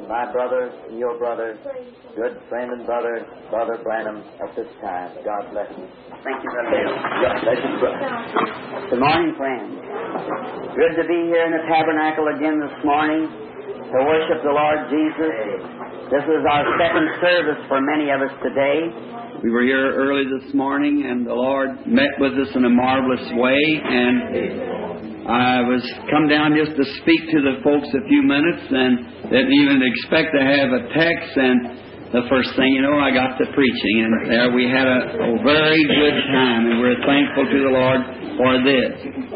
my brother and your brother, good friend and brother, Brother Branham, at this time. God bless you. Thank you, Brother Bill. God bless you, brother. Good morning, friends. Good to be here in the tabernacle again this morning to worship the Lord Jesus. This is our second service for many of us today. We were here early this morning, and the Lord met with us in a marvelous way, and I was come down just to speak to the folks a few minutes, and didn't even expect to have a text, and the first thing you know, I got to preaching, and there we had a very good time, and we're thankful to the Lord for this.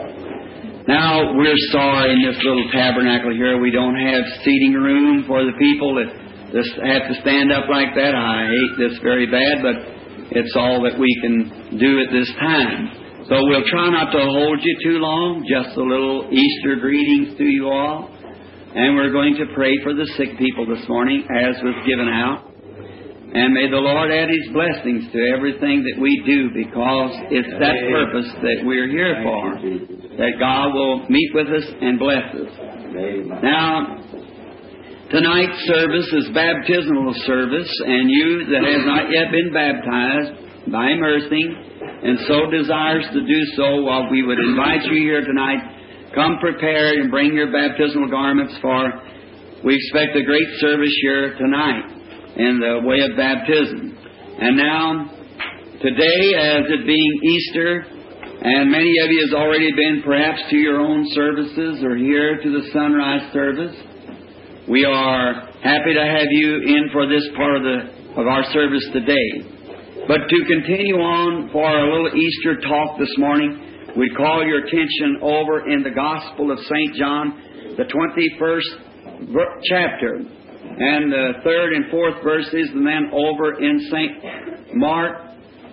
Now, we're sorry in this little tabernacle here we don't have seating room for the people that just have to stand up like that. I hate this very bad, but it's all that we can do at this time. So we'll try not to hold you too long, just a little Easter greetings to you all. And we're going to pray for the sick people this morning, as was given out. And may the Lord add His blessings to everything that we do, because it's that purpose that we're here for, that God will meet with us and bless us. Now, tonight's service is baptismal service, and you that have not yet been baptized by immersing, and so desires to do so, while we would invite you here tonight, come prepared and bring your baptismal garments, for we expect a great service here tonight in the way of baptism. And now, today, as it being Easter, and many of you has already been perhaps to your own services or here to the sunrise service, we are happy to have you in for this part of our service today. But to continue on for our little Easter talk this morning, we call your attention over in the Gospel of St. John, the 21st chapter, and the 3rd and 4th verses, and then over in St. Mark,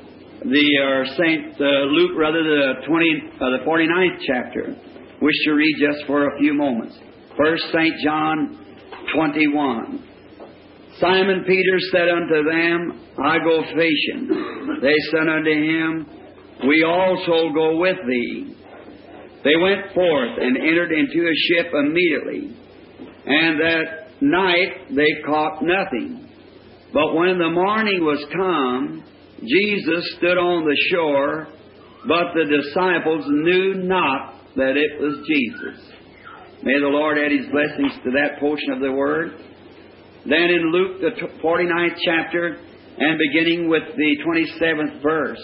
St. Luke, the 49th chapter. Wish to read just for a few moments. First, St. John 21. Simon Peter said unto them, I go fishing. They said unto him, We also go with thee. They went forth and entered into a ship immediately. And that night they caught nothing. But when the morning was come, Jesus stood on the shore, but the disciples knew not that it was Jesus. May the Lord add His blessings to that portion of the Word. Then in Luke, the 49th chapter, and beginning with the 27th verse.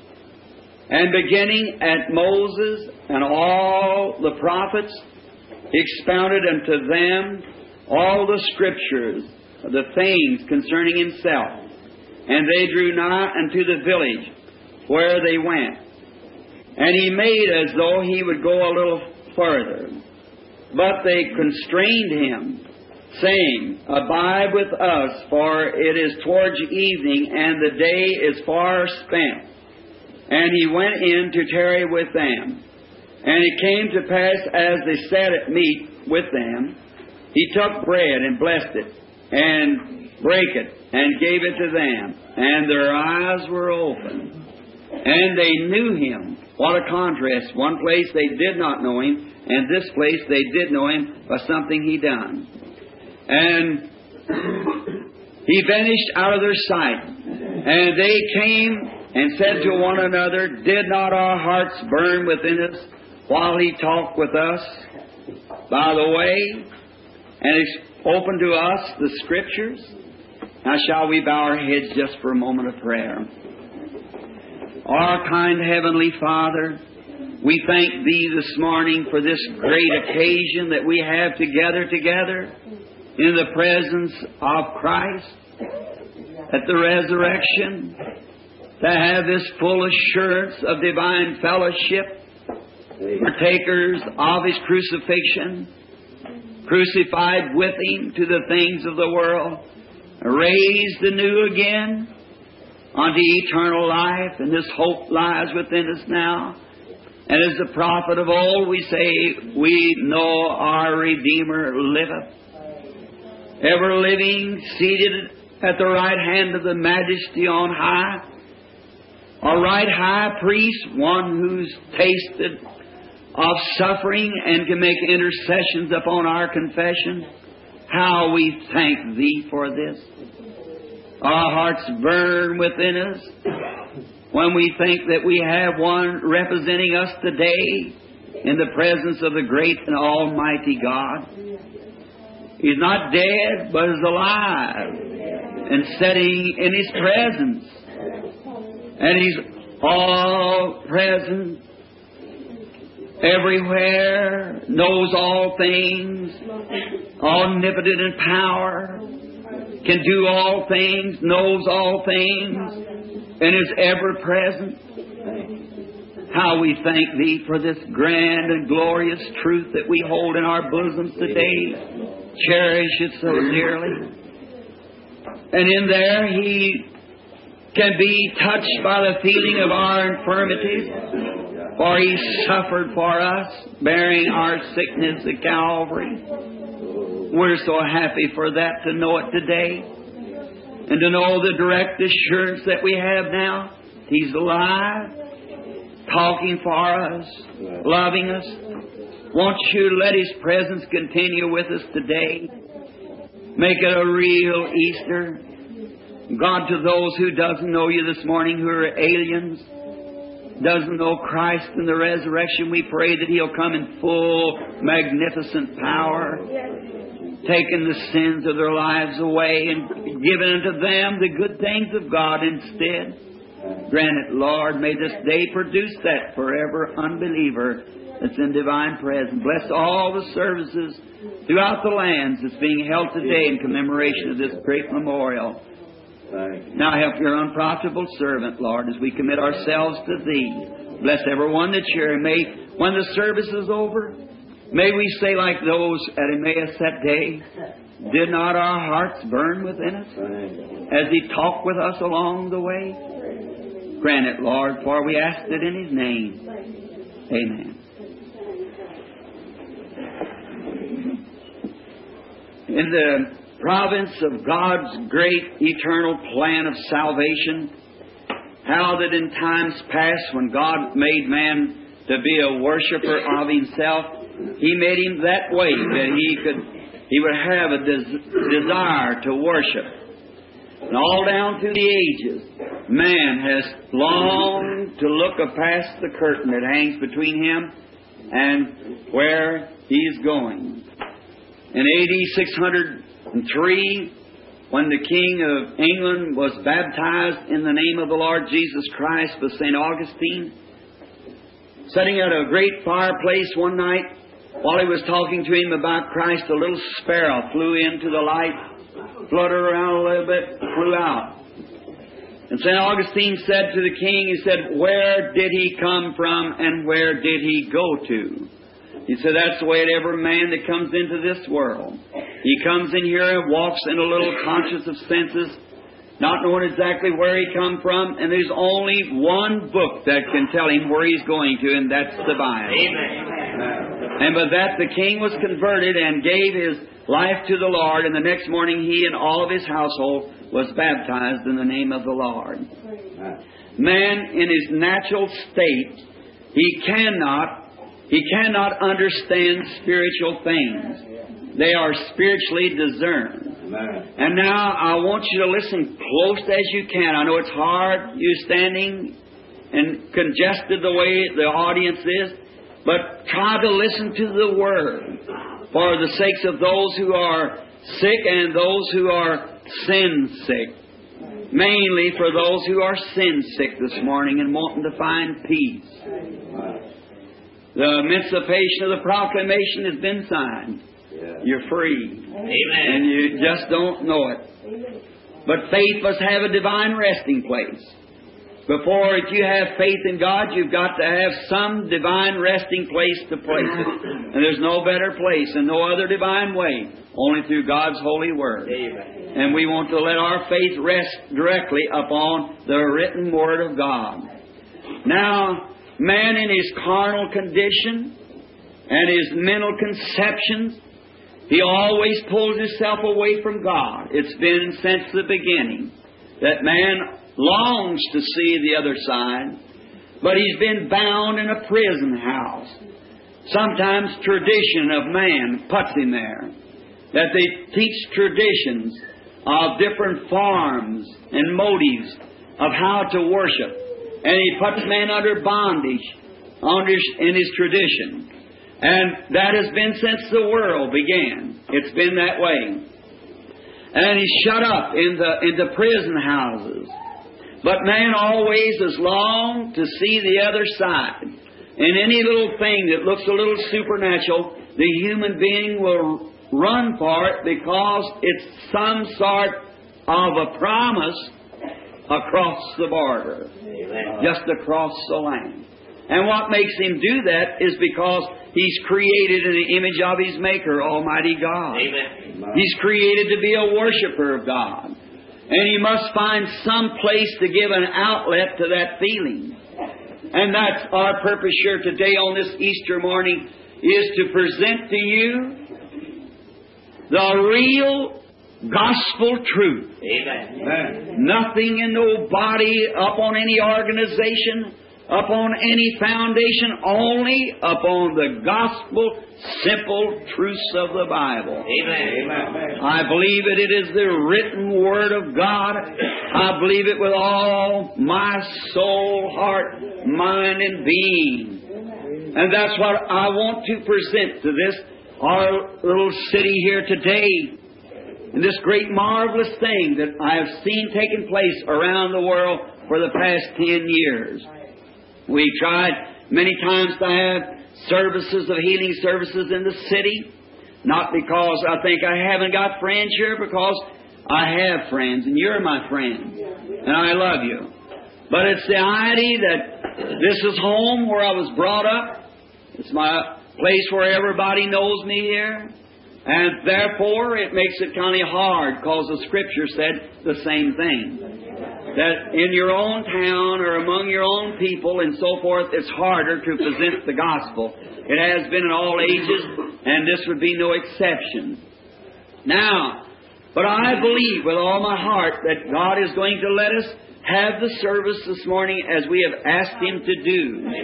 And beginning at Moses and all the prophets, He expounded unto them all the Scriptures, the things concerning Himself. And they drew nigh unto the village where they went. And He made as though He would go a little further. But they constrained Him, saying, Abide with us, for it is towards evening, and the day is far spent. And He went in to tarry with them. And it came to pass, as they sat at meat with them, He took bread and blessed it, and brake it, and gave it to them. And their eyes were opened, and they knew Him. What a contrast. One place they did not know Him, and this place they did know Him by something He done. And He vanished out of their sight. And they came and said to one another, Did not our hearts burn within us while He talked with us by the way, and opened to us the Scriptures? Now shall we bow our heads just for a moment of prayer. Our kind Heavenly Father, we thank Thee this morning for this great occasion that we have together in the presence of Christ at the resurrection, to have this full assurance of divine fellowship, partakers of His crucifixion, crucified with Him to the things of the world, raised anew again unto eternal life, and this hope lies within us now. And as the prophet of old, we say, We know our Redeemer liveth, ever living, seated at the right hand of the Majesty on high, a right high priest, one who's tasted of suffering and can make intercessions upon our confession. How we thank Thee for this. Our hearts burn within us when we think that we have one representing us today in the presence of the great and almighty God. He's not dead, but is alive and sitting in His presence. And He's all present, everywhere, knows all things, omnipotent in power, can do all things, knows all things, and is ever present. How we thank Thee for this grand and glorious truth that we hold in our bosoms today. Cherish it so dearly. And in there He can be touched by the feeling of our infirmities, for He suffered for us, bearing our sickness at Calvary. We're so happy for that, to know it today, and to know the direct assurance that we have now. He's alive, talking for us, loving us. Won't you let His presence continue with us today? Make it a real Easter. God, to those who doesn't know You this morning, who are aliens, doesn't know Christ and the resurrection, we pray that He'll come in full, magnificent power, taking the sins of their lives away and giving unto them the good things of God instead. Grant it, Lord. May this day produce that forever unbeliever that's in divine presence. Bless all the services throughout the lands that's being held today in commemoration of this great memorial. Now help Your unprofitable servant, Lord, as we commit ourselves to Thee. Bless everyone that's here. May, when the service is over, may we say like those at Emmaus that day, did not our hearts burn within us as He talked with us along the way? Grant it, Lord, for we ask it in His name. Amen. In the province of God's great eternal plan of salvation, how that in times past when God made man to be a worshiper of Himself, He made him that way that he would have a desire to worship. And all down through the ages, man has longed to look past the curtain that hangs between him and where he's going. In AD 603, when the King of England was baptized in the name of the Lord Jesus Christ by St. Augustine, sitting at a great fireplace one night, while he was talking to him about Christ, a little sparrow flew into the light, fluttered around a little bit, flew out. And St. Augustine said to the king, he said, where did he come from and where did he go to? He said, that's the way that every man that comes into this world. He comes in here and walks in a little conscious of senses, not knowing exactly where he come from, and there's only one book that can tell him where he's going to, and that's the Bible. Amen. And with that, the king was converted and gave his life to the Lord, and the next morning he and all of his household was baptized in the name of the Lord. Man, in his natural state, he cannot understand spiritual things. They are spiritually discerned. And now I want you to listen close as you can. I know it's hard, you standing and congested the way the audience is, but try to listen to the Word for the sakes of those who are sick and those who are sin sick. Mainly for those who are sin sick this morning and wanting to find peace. The emancipation of the proclamation has been signed. You're free. Amen. And you just don't know it. But faith must have a divine resting place. Before, if you have faith in God, you've got to have some divine resting place to place it. And there's no better place and no other divine way, only through God's holy Word. Amen. And we want to let our faith rest directly upon the written Word of God. Now, man in his carnal condition and his mental conceptions, he always pulls himself away from God. It's been since the beginning that man longs to see the other side, but he's been bound in a prison house. Sometimes tradition of man puts him there. that they teach traditions of different forms and motives of how to worship. And he puts men under bondage in his tradition. And that has been since the world began. It's been that way. And he's shut up in the prison houses. But man always has longed to see the other side. And any little thing that looks a little supernatural, the human being will run for it because it's some sort of a promise across the border. Amen. Just across the land. And what makes him do that is because he's created in the image of his Maker, Almighty God. Amen. He's created to be a worshiper of God. And he must find some place to give an outlet to that feeling. And that's our purpose here today on this Easter morning, is to present to you the real gospel truth. Amen. Nothing and nobody up on any organization, up on any foundation, only upon the gospel, simple truths of the Bible. Amen. I believe that it is the written Word of God. I believe it with all my soul, heart, mind, and being. And that's what I want to present to this, our little city here today. And this great marvelous thing that I have seen taking place around the world for the past 10 years. We've tried many times to have services of healing services in the city. Not because I think I haven't got friends here, because I have friends, and you're my friend, and I love you. But it's the idea that this is home where I was brought up. It's my place where everybody knows me here. And therefore, it makes it kind of hard, because the Scripture said the same thing. That in your own town or among your own people and so forth, it's harder to present the gospel. It has been in all ages, and this would be no exception. Now, but I believe with all my heart that God is going to let us have the service this morning as we have asked Him to do.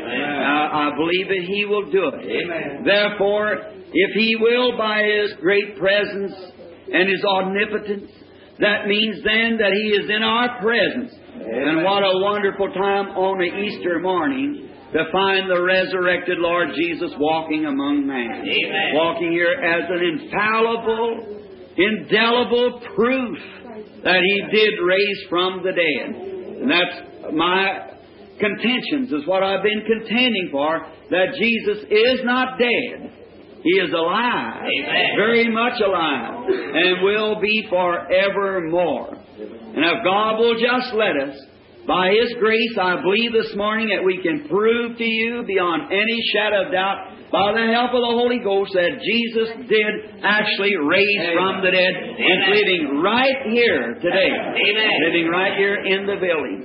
I believe that He will do it. Amen. Therefore, if He will, by His great presence and His omnipotence, that means then that He is in our presence. Amen. And what a wonderful time on the Easter morning to find the resurrected Lord Jesus walking among man. Amen. Walking here as an infallible, indelible proof that He did raise from the dead. And that's my contentions, is what I've been contending for, that Jesus is not dead. He is alive. Amen. Very much alive. And will be forevermore. And if God will just let us, by His grace, I believe this morning that we can prove to you beyond any shadow of doubt, by the help of the Holy Ghost, that Jesus did actually raise from the dead. Amen. And living right here today. Amen. Living right here in the building.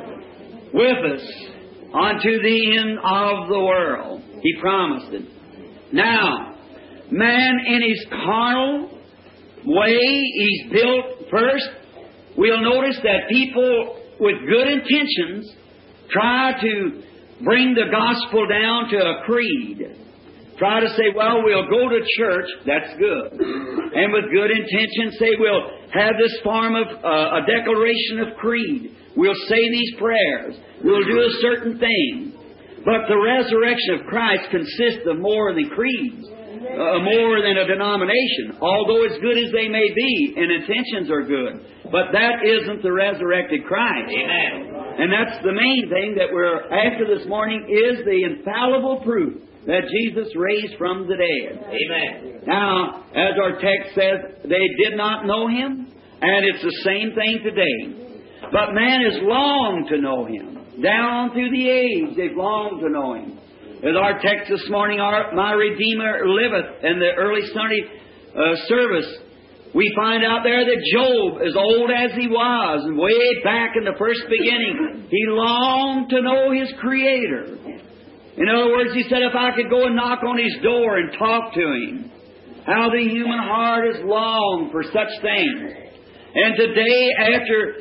With us unto the end of the world. He promised it. Now, man in his carnal way, he's built first. We'll notice that people with good intentions try to bring the gospel down to a creed. Try to say, well, we'll go to church. That's good. And with good intentions say, we'll have this form of a declaration of creed. We'll say these prayers. We'll do a certain thing. But the resurrection of Christ consists of more than creeds. More than a denomination, although as good as they may be, and intentions are good. But that isn't the resurrected Christ. Amen. And that's the main thing that we're after this morning, is the infallible proof that Jesus raised from the dead. Amen. Now, as our text says, they did not know Him, and it's the same thing today. But man has longed to know Him. Down through the age, they've longed to know Him. As our text this morning, my Redeemer liveth, in the early Sunday service, we find out there that Job, as old as he was, and way back in the first beginning, he longed to know his Creator. In other words, he said, if I could go and knock on His door and talk to Him. How the human heart has longed for such things. And today, after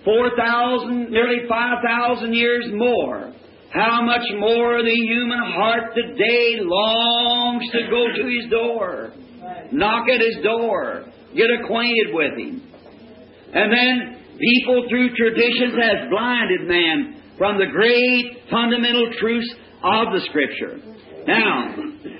4,000, nearly 5,000 years more, how much more the human heart today longs to go to His door. knock at His door, get acquainted with Him. And then people through traditions has blinded man from the great fundamental truths of the Scripture. Now,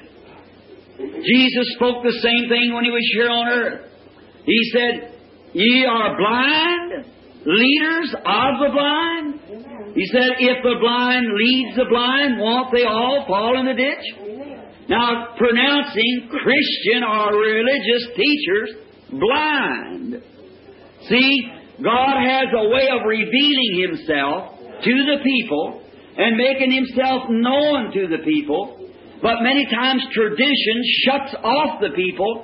Jesus spoke the same thing when He was here on earth. He said, "Ye are blind, leaders of the blind." He said, "If the blind leads the blind, won't they all fall in the ditch?" Now, pronouncing Christian or religious teachers blind. See, God has a way of revealing Himself to the people and making Himself known to the people, but many times tradition shuts off the people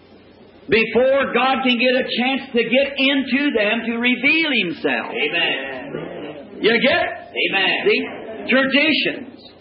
before God can get a chance to get into them to reveal Himself. Amen. You get it? Amen. See? Traditions.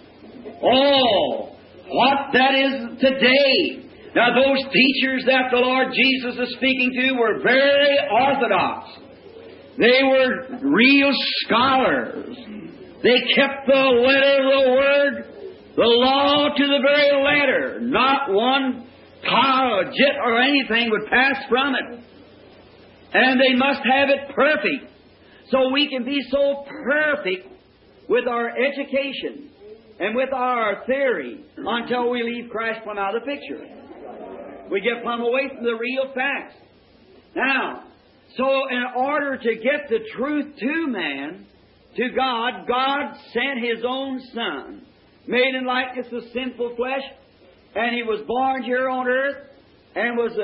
Oh, what that is today. Now, those teachers that the Lord Jesus is speaking to were very orthodox. They were real scholars. They kept the letter of the Word, the law to the very letter. Not one tar or jit or anything would pass from it. And they must have it perfect. So we can be so perfect with our education and with our theory until we leave Christ plumb out of the picture. We get plumb away from the real facts. Now, so in order to get the truth to man, to God, God sent His own Son, made in likeness of sinful flesh, and He was born here on earth, and was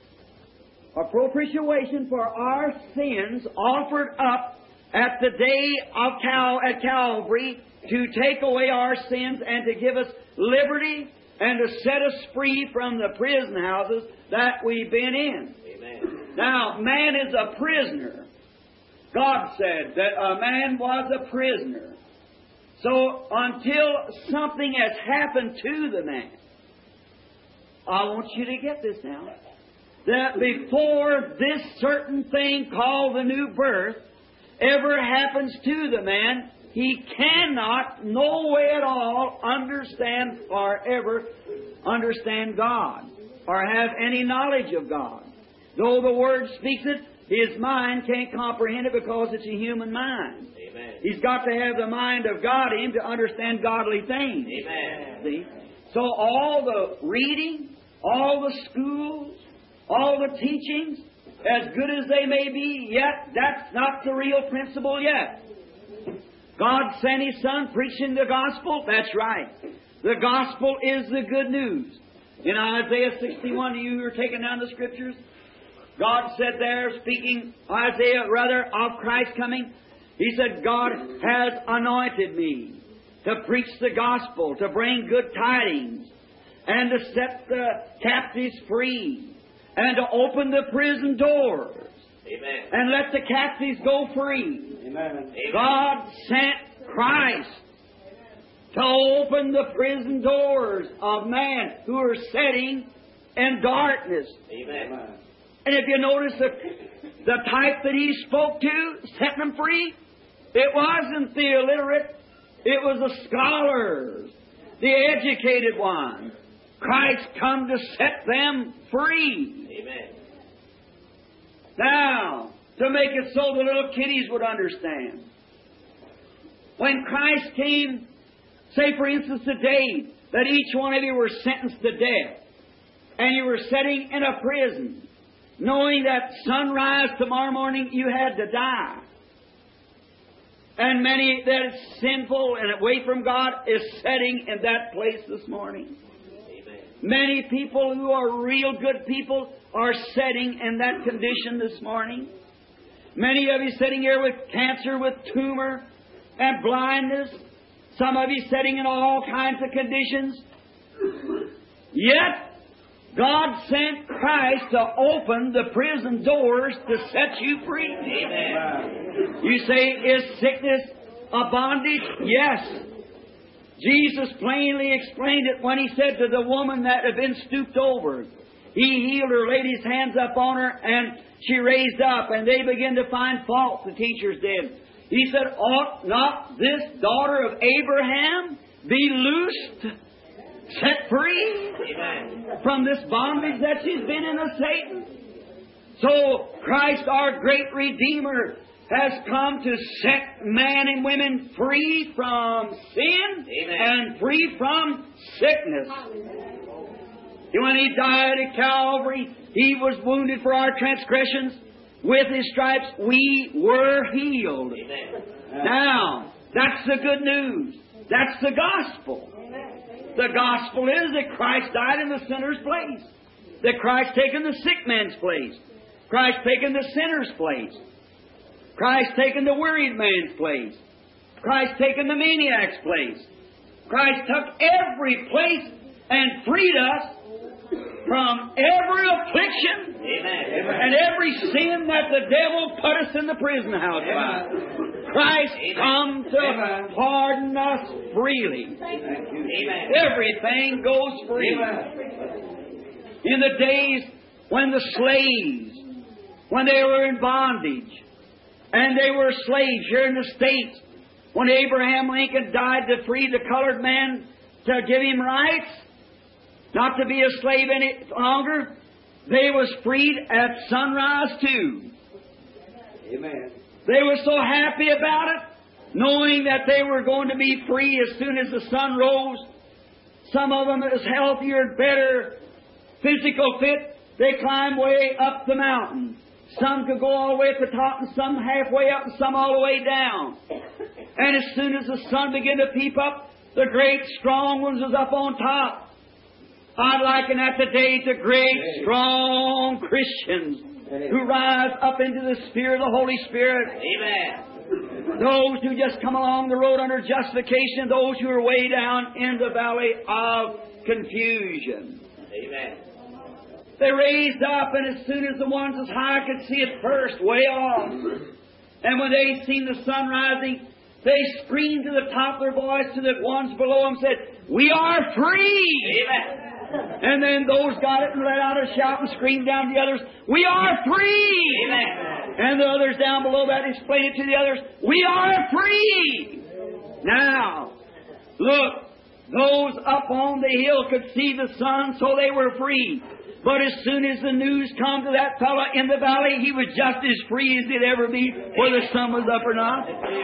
a propitiation for our sins offered up at the day of at Calvary to take away our sins and to give us liberty and to set us free from the prison houses that we've been in. Amen. Now, man is a prisoner. God said that a man was a prisoner. So until something has happened to the man, I want you to get this now, that before this certain thing called the new birth ever happens to the man, he cannot, no way at all, understand or ever understand God or have any knowledge of God. Though the Word speaks it, his mind can't comprehend it because it's a human mind. Amen. He's got to have the mind of God in him to understand godly things. Amen. See? So all the reading, all the schools, all the teachings, as good as they may be, yet that's not the real principle yet. God sent His Son preaching the gospel. That's right. The gospel is the good news. In Isaiah 61, you who are taking down the Scriptures, God said there, speaking, Isaiah rather, of Christ coming, He said, God has anointed me to preach the gospel, to bring good tidings, and to set the captives free, and to open the prison doors. Amen. And let the captives go free. Amen. God sent Christ to open the prison doors of man who are sitting in darkness. Amen. And if you notice the type that He spoke to, setting them free, it wasn't the illiterate, it was the scholars, the educated ones. Christ come to set them free. Amen. Now, to make it so the little kiddies would understand. When Christ came, say for instance today, that each one of you were sentenced to death, and you were sitting in a prison, knowing that sunrise tomorrow morning you had to die. And many that is sinful and away from God is sitting in that place this morning. Amen. Many people who are real good people are sitting in that condition this morning. Many of you sitting here with cancer, with tumor, and blindness. Some of you sitting in all kinds of conditions. Yet, God sent Christ to open the prison doors to set you free. Amen. You say, is sickness a bondage? Yes. Jesus plainly explained it when He said to the woman that had been stooped over. He healed her, laid His hands up on her, and she raised up, and they began to find fault, the teachers did. He said, ought not this daughter of Abraham be loosed set free Amen. from this bondage that she's been in of Satan. So Christ, our great Redeemer, has come to set man and women free from sin and free from sickness. When He died at Calvary, He was wounded for our transgressions. With His stripes we were healed. Now, that's the good news. That's the gospel. The gospel is that Christ died in the sinner's place. That Christ taken the sick man's place. Christ taken the sinner's place. Christ taken the worried man's place. Christ taken the maniac's place. Christ took every place and freed us from every affliction and every sin that the devil put us in the prison house by. Christ come to pardon us freely. Everything goes free. In the days when the slaves, when they were in bondage, and they were slaves here in the States, when Abraham Lincoln died to free the colored man, to give him rights, not to be a slave any longer, they was freed at sunrise too. Amen. They were so happy about it, knowing that they were going to be free as soon as the sun rose. Some of them is healthier, better, physical fit. They climbed way up the mountain. Some could go all the way at the top, and some halfway up, and some all the way down. And as soon as the sun began to peep up, the great strong ones was up on top. I'd liken that today to great strong Christians who rise up into the sphere of the Holy Spirit. Amen. Those who just come along the road under justification, those who are way down in the valley of confusion. Amen. They raised up, and as soon as the ones as high could see it first, way off. And when they seen the sun rising, they screamed to the top of their voice to the ones below them, said, "We are free!" Amen. And then those got it and let out a shout and screamed down to the others, "We are free!" Amen. And the others down below that explained it to the others, "We are free!" Now, look, those up on the hill could see the sun, so they were free. But as soon as the news come to that fellow in the valley, he was just as free as he'd ever be, whether the sun was up or not.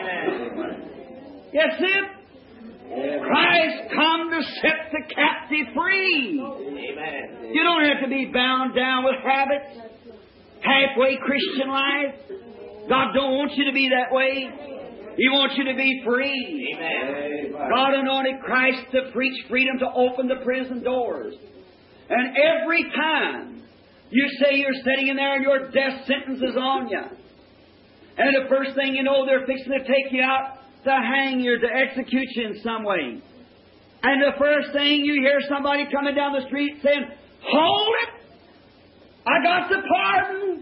That's it. Christ come to set the captive free. Amen. You don't have to be bound down with habits, halfway Christian life. God don't want you to be that way. He wants you to be free. Amen. God anointed Christ to preach freedom, to open the prison doors. And every time you say you're sitting in there and your death sentence is on you, and the first thing you know, they're fixing to take you out to hang you, to execute you in some way. And the first thing you hear somebody coming down the street saying, "Hold it! I got the pardon!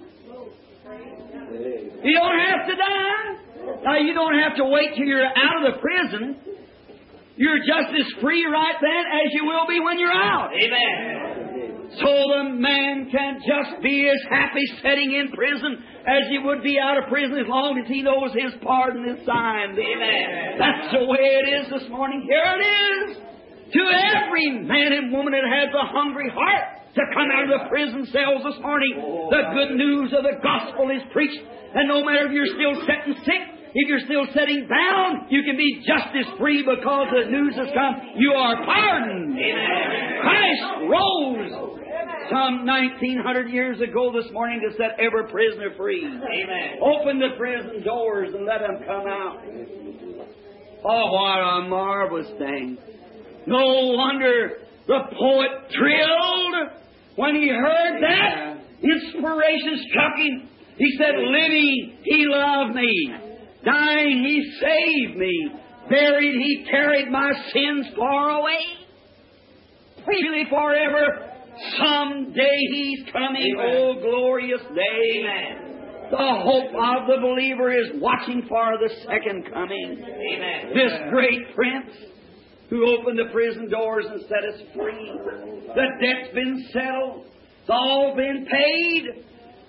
You don't have to die." Now, you don't have to wait till you're out of the prison. You're just as free right then as you will be when you're out. Amen. So the man can just be as happy sitting in prison as he would be out of prison as long as he knows his pardon is signed. Amen. That's the way it is this morning. Here it is. To every man and woman that has a hungry heart to come out of the prison cells this morning, the good news of the gospel is preached. And no matter if you're still sitting sick, if you're still sitting bound, you can be just as free because the news has come. You are pardoned. Amen. Christ rose some 1900 years ago this morning to set every prisoner free. Amen. Open the prison doors and let them come out. Oh, what a marvelous thing. No wonder the poet thrilled when he heard that. Inspiration struck him. He said, "Living, He loved me. Dying, He saved me. Buried, He carried my sins far away. Freely forever, someday He's coming. Amen. Oh, glorious day." Amen. The hope of the believer is watching for the second coming. Amen. This great Prince who opened the prison doors and set us free. The debt's been settled. It's all been paid.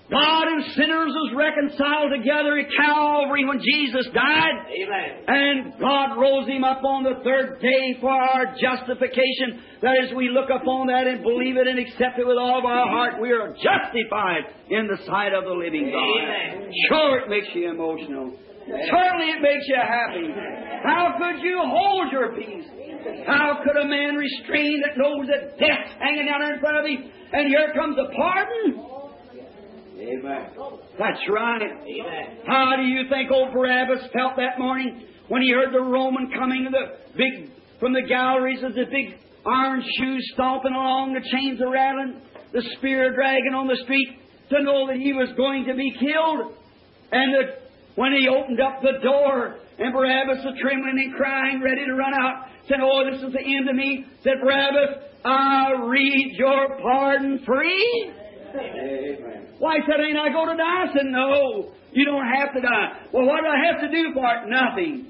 God and sinners was reconciled together at Calvary when Jesus died. Amen. And God rose Him up on the third day for our justification. That is, we look upon that and believe it and accept it with all of our heart. We are justified in the sight of the living God. Amen. Sure, it makes you emotional. Certainly it makes you happy. How could you hold your peace? How could a man restrain that knows that death's hanging down there in front of him, and here comes a pardon? Amen. That's right. Amen. How do you think old Barabbas felt that morning when he heard the Roman coming from the galleries with the big iron shoes stomping along, the chains a rattling, the spear dragging on the street, to know that he was going to be killed? And that when he opened up the door and Barabbas was trembling and crying, ready to run out, said, "Oh, this is the end of me," said Barabbas, "I'll read your pardon free." Amen. Why, he said, "Ain't I going to die?" I said, "No, you don't have to die." "Well, what do I have to do for it?" "Nothing."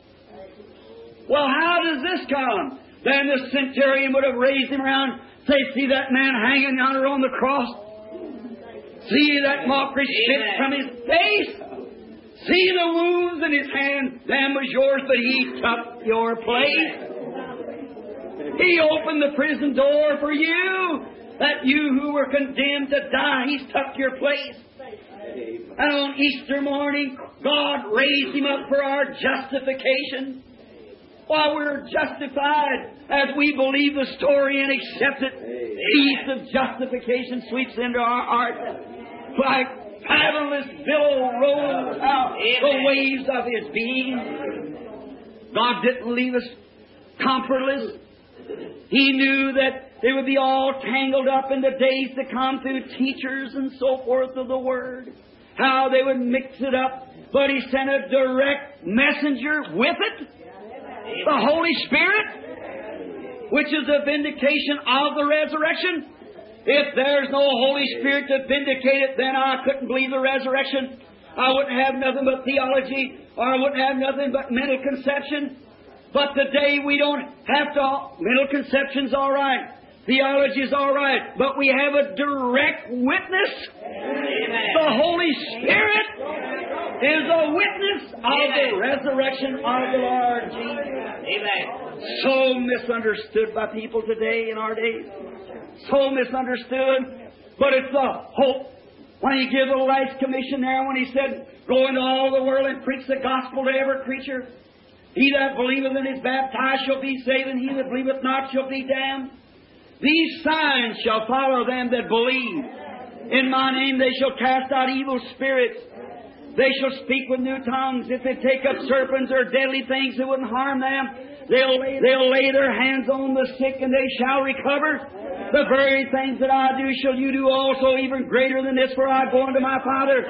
"Well, how does this come?" Then the centurion would have raised him around, say, "See that man hanging yonder on the cross? See that mockery spit from his face? See the wounds in his hand? Them was yours, but he took your place. He opened the prison door for you. That you who were condemned to die, He's took your place." And on Easter morning, God raised Him up for our justification. While we're justified, as we believe the story and accept it, peace of justification sweeps into our heart like fathomless billow rolls out the waves of His being. God didn't leave us comfortless. He knew that they would be all tangled up in the days to come through teachers and so forth of the Word. How they would mix it up. But He sent a direct messenger with it. The Holy Spirit, which is a vindication of the resurrection. If there's no Holy Spirit to vindicate it, then I couldn't believe the resurrection. I wouldn't have nothing but theology, or I wouldn't have nothing but mental conception. But today we don't have to. Mental conception's all right. Theology's all right. But we have a direct witness. Amen. The Holy Spirit is a witness of the resurrection of the Lord Jesus. Amen. So misunderstood by people today in our days. So misunderstood. But it's the hope. When He gave the last commission there, when He said, "Go into all the world and preach the gospel to every creature. He that believeth and is baptized shall be saved, and he that believeth not shall be damned. These signs shall follow them that believe. In my name they shall cast out evil spirits. They shall speak with new tongues. If they take up serpents or deadly things that wouldn't harm them, they'll lay their hands on the sick and they shall recover. The very things that I do shall you do also, even greater than this, for I go unto my Father."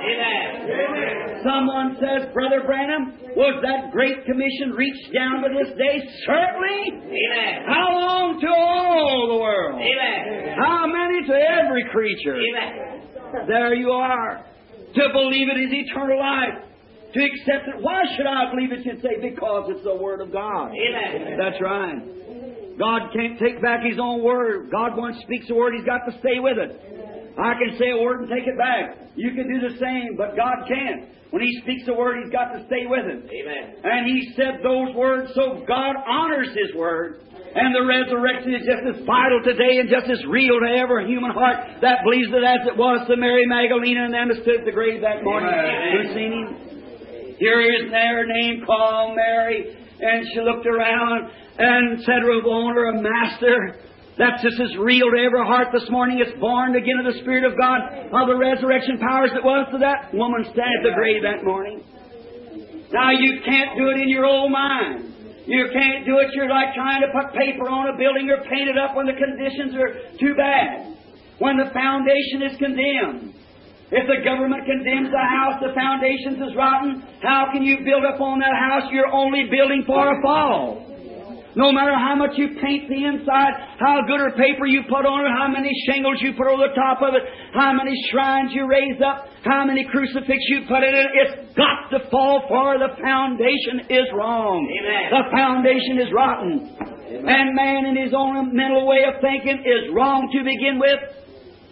Amen. Someone says, "Brother Branham, was that great commission reached down to this day?" Certainly. Amen. How long to all the world? Amen. How many to every creature? Amen. There you are. To believe it is eternal life. To accept it. Why should I believe it? You'd say, because it's the Word of God. Amen. That's right. God can't take back His own Word. God once speaks a word, He's got to stay with it. I can say a word and take it back. You can do the same, but God can't. When He speaks a word, He's got to stay with it. Amen. And He said those words, so God honors His Word. And the resurrection is just as vital today and just as real to every human heart that believes it as it was to Mary Magdalene and them that stood at the grave that morning. Who's seen Him? Here is their name called Mary. And she looked around and said, "Rabboni, a master." That's just as real to every heart this morning. It's born again of the Spirit of God, of the resurrection powers that was to that woman standing at the grave that morning. Now, you can't do it in your own mind. You can't do it. You're like trying to put paper on a building or paint it up when the conditions are too bad. When the foundation is condemned. If the government condemns the house, the foundations is rotten, how can you build up on that house? You're only building for a fall. No matter how much you paint the inside, how good a paper you put on it, how many shingles you put over the top of it, how many shrines you raise up, how many crucifix you put in it, it's got to fall, for the foundation is wrong. Amen. The foundation is rotten. Amen. And man in his own mental way of thinking is wrong to begin with.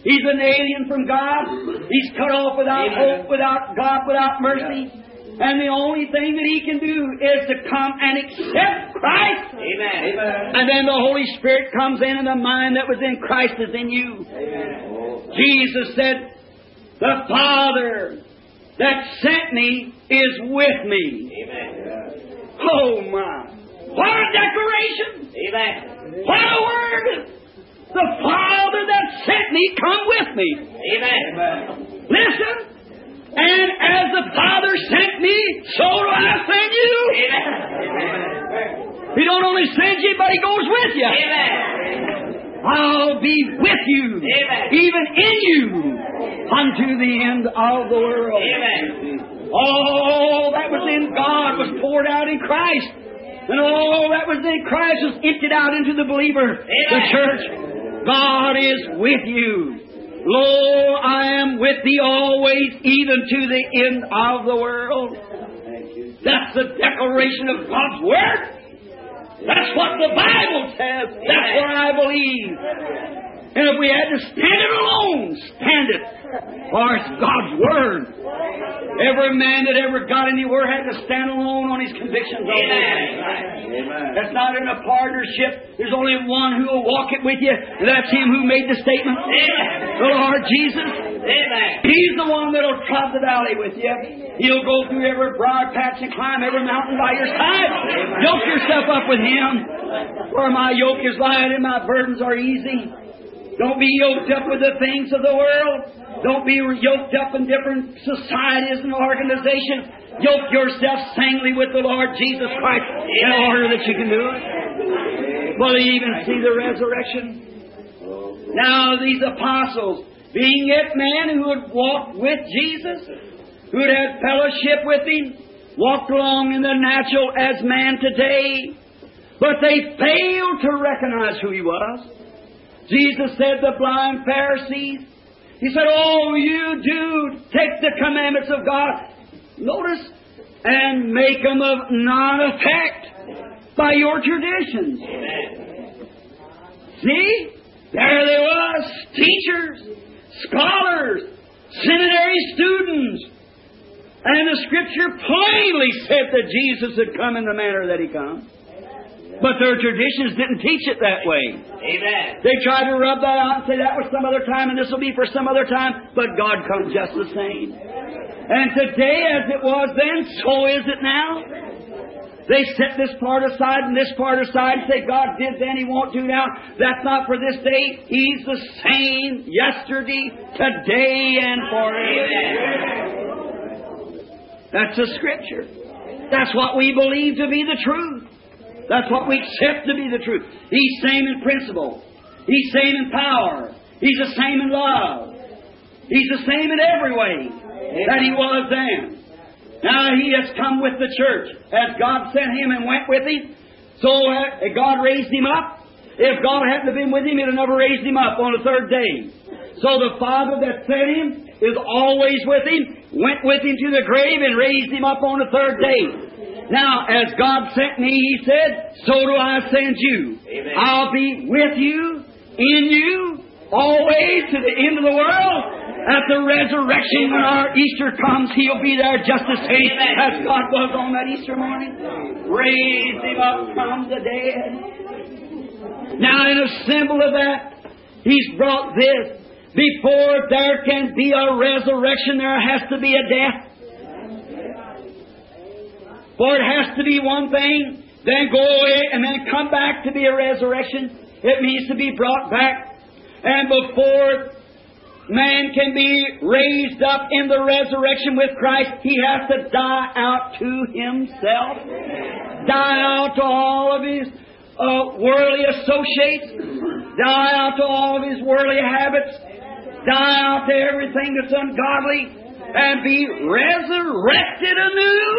He's an alien from God. He's cut off without hope, without God, without mercy. And the only thing that he can do is to come and accept Christ. Amen. And then the Holy Spirit comes in, and the mind that was in Christ is in you. Amen. Jesus said, "The Father that sent me is with me." Amen. Oh my! What a declaration! Amen. What a word! The Father that sent me, come with me. Amen. Listen. And as the Father sent me, so do I send you. Amen. He don't only send you, but He goes with you. Amen. I'll be with you, Amen. even in you, unto the end of the world. Amen. All that was in God was poured out in Christ. And all that was in Christ was emptied out into the believer, the church. God is with you. Lo, I am with thee always, even to the end of the world. That's the declaration of God's Word. That's what the Bible says. That's what I believe. And if we had to stand it alone, stand it. For it's God's Word. Every man that ever got any Word had to stand alone on his convictions. Amen. That's not in a partnership. There's only one who will walk it with you, and that's Him who made the statement. The Lord Jesus. Amen. He's the one that'll trod the valley with you. He'll go through every broad patch and climb every mountain by your side. Yoke yourself up with Him. For my yoke is light and my burdens are easy. Don't be yoked up with the things of the world. Don't be yoked up in different societies and organizations. Yoke yourself singly with the Lord Jesus Christ in order that you can do it. Believe and see the resurrection. Now these apostles, being yet men who had walked with Jesus, who had had fellowship with Him, walked along in the natural as man today, but they failed to recognize who He was. Jesus said, the blind Pharisees, He said, "Oh, you do take the commandments of God," notice, "and make them of non-effect by your traditions." Amen. See? There they was, teachers, scholars, seminary students. And the Scripture plainly said that Jesus had come in the manner that He come. But their traditions didn't teach it that way. Amen. They tried to rub that out and say that was some other time and this will be for some other time. But God comes just the same. And today as it was then, so is it now. They set this part aside and this part aside and say God did then, He won't do now. That's not for this day. He's the same yesterday, today, and forever. That's the Scripture. That's what we believe to be the truth. That's what we accept to be the truth. He's same in principle. He's same in power. He's the same in love. He's the same in every way that He was then. Now He has come with the church. As God sent Him and went with Him, so God raised Him up. If God hadn't been with Him, He'd have never raised Him up on the third day. So the Father that sent Him is always with Him, went with Him to the grave and raised Him up on the third day. Now, as God sent me, He said, so do I send you. Amen. I'll be with you, in you, always to the end of the world. At the resurrection, when our Easter comes, He'll be there just the same as God was on that Easter morning. Raised Him up from the dead. Now, in a symbol of that, He's brought this. Before there can be a resurrection, there has to be a death. For it has to be one thing, then go away, and then come back to be a resurrection. It means to be brought back. And before man can be raised up in the resurrection with Christ, he has to die out to himself. Die out to all of his worldly associates. Die out to all of his worldly habits. Die out to everything that's ungodly. And be resurrected anew.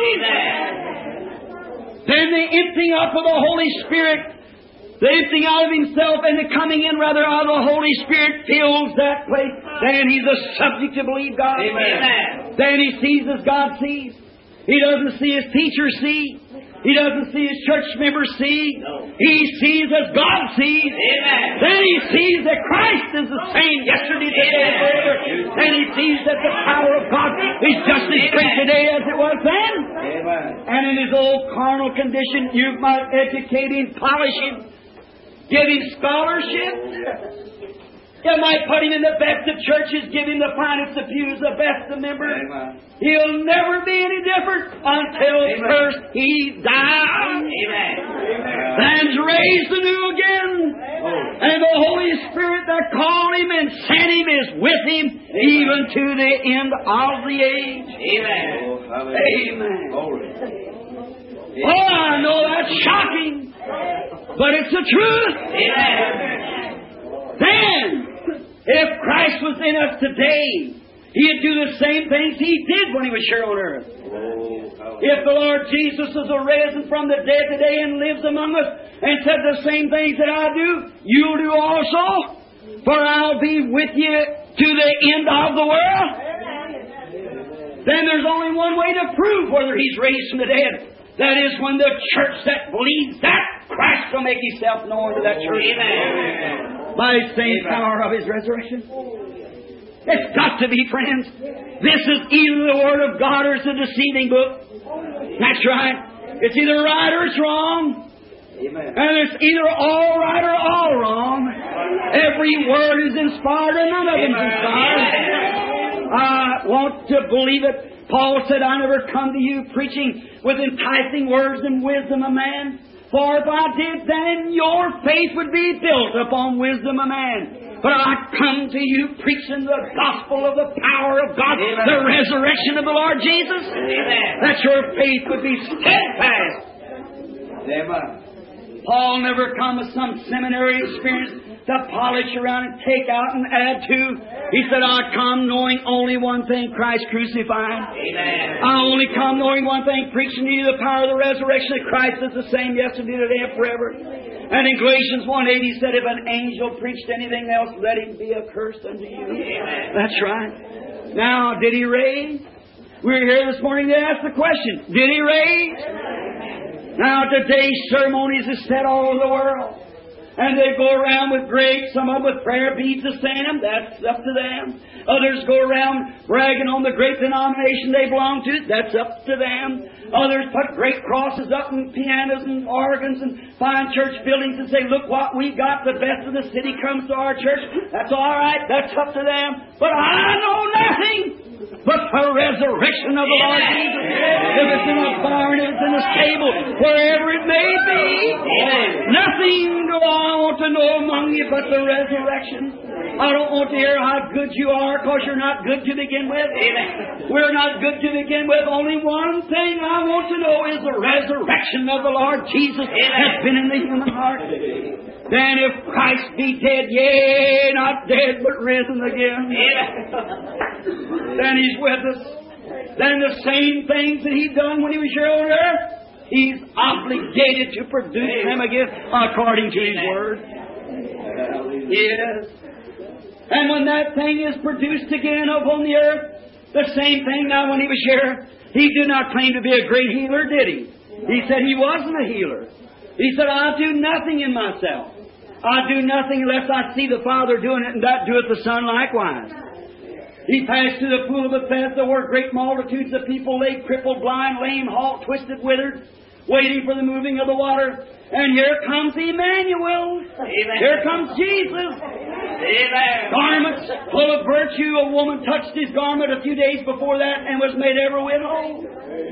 Then the emptying up of the Holy Spirit, the emptying out of himself and the coming in rather out of the Holy Spirit fills that place. Then he's a subject to believe God. Amen. Then he sees as God sees. He doesn't see as teachers see. He doesn't see his church members see. No. He sees as God sees. Amen. Then he sees that Christ is the same yesterday, today, and forever. And he sees that the power of God is just as great today as it was then. Amen. And in his old carnal condition, you might educate him, polish him, give him scholarship. You might put him in the best of churches, give him the finest of pews, the best of members. Amen. He'll never be any different until first he dies. Amen. Then's raised anew again. And the Holy Spirit that called him and sent him is with him even to the end of the age. Amen. Amen. Glory. Oh, I know that's shocking, but it's the truth. Amen. Then, if Christ was in us today, He'd do the same things He did when He was here on earth. If the Lord Jesus was arisen from the dead today and lives among us and said the same things that I do, you'll do also, for I'll be with you to the end of the world. Then there's only one way to prove whether He's raised from the dead. That is when the church that believes that Christ will make Himself known to that church. Amen. By the same power of His resurrection. It's got to be, friends. This is either the Word of God or it's a deceiving book. That's right. It's either right or it's wrong. Amen. And it's either all right or all wrong. Every word is inspired and none of them is inspired. I want to believe it. Paul said, I never come to you preaching with enticing words and wisdom of man. For if I did, then your faith would be built upon wisdom of man. But I come to you preaching the gospel of the power of God, Amen. the resurrection of the Lord Jesus, Amen. that your faith would be steadfast. Amen. Paul never come with some seminary experience to polish around and take out and add to. He said, I come knowing only one thing, Christ crucified. Amen. I only come knowing one thing, preaching to you the power of the resurrection of Christ is the same yesterday, today, and forever. And in Galatians 1:8 he said, if an angel preached anything else, let him be accursed unto you. Amen. That's right. Now, did He raise? We're here this morning to ask the question, did He raise? Now, today's ceremonies is set all over the world. And they go around with grapes, some of them with prayer beads of sand. That's up to them. Others go around bragging on the great denomination they belong to. That's up to them. Others put great crosses up and pianos and organs and fine church buildings and say, look what we got. The best of the city comes to our church. That's all right. That's up to them. But I know nothing but the resurrection of the Lord Jesus. If it's in a barn, if it's in a stable, wherever it may be. Nothing do I want to know among you but the resurrection. I don't want to hear how good you are because you're not good to begin with. We're not good to begin with. Only one thing I want to know is the resurrection of the Lord Jesus has been in the human heart. Then if Christ be dead, yea, not dead, but risen again, then He's with us. Then the same things that He done when He was here on earth, He's obligated to produce them again according to His Word. Yes. And when that thing is produced again upon the earth, the same thing now when He was here, He did not claim to be a great healer, did He? He said He wasn't a healer. He said, I do nothing in myself. I do nothing unless I see the Father doing it, and that doeth the Son likewise. He passed through the pool of Bethesda where great multitudes of people lay crippled, blind, lame, halt, twisted, withered, waiting for the moving of the water. And here comes Emmanuel. Amen. Here comes Jesus. Amen. Garments full of virtue. A woman touched His garment a few days before that and was made ever whole.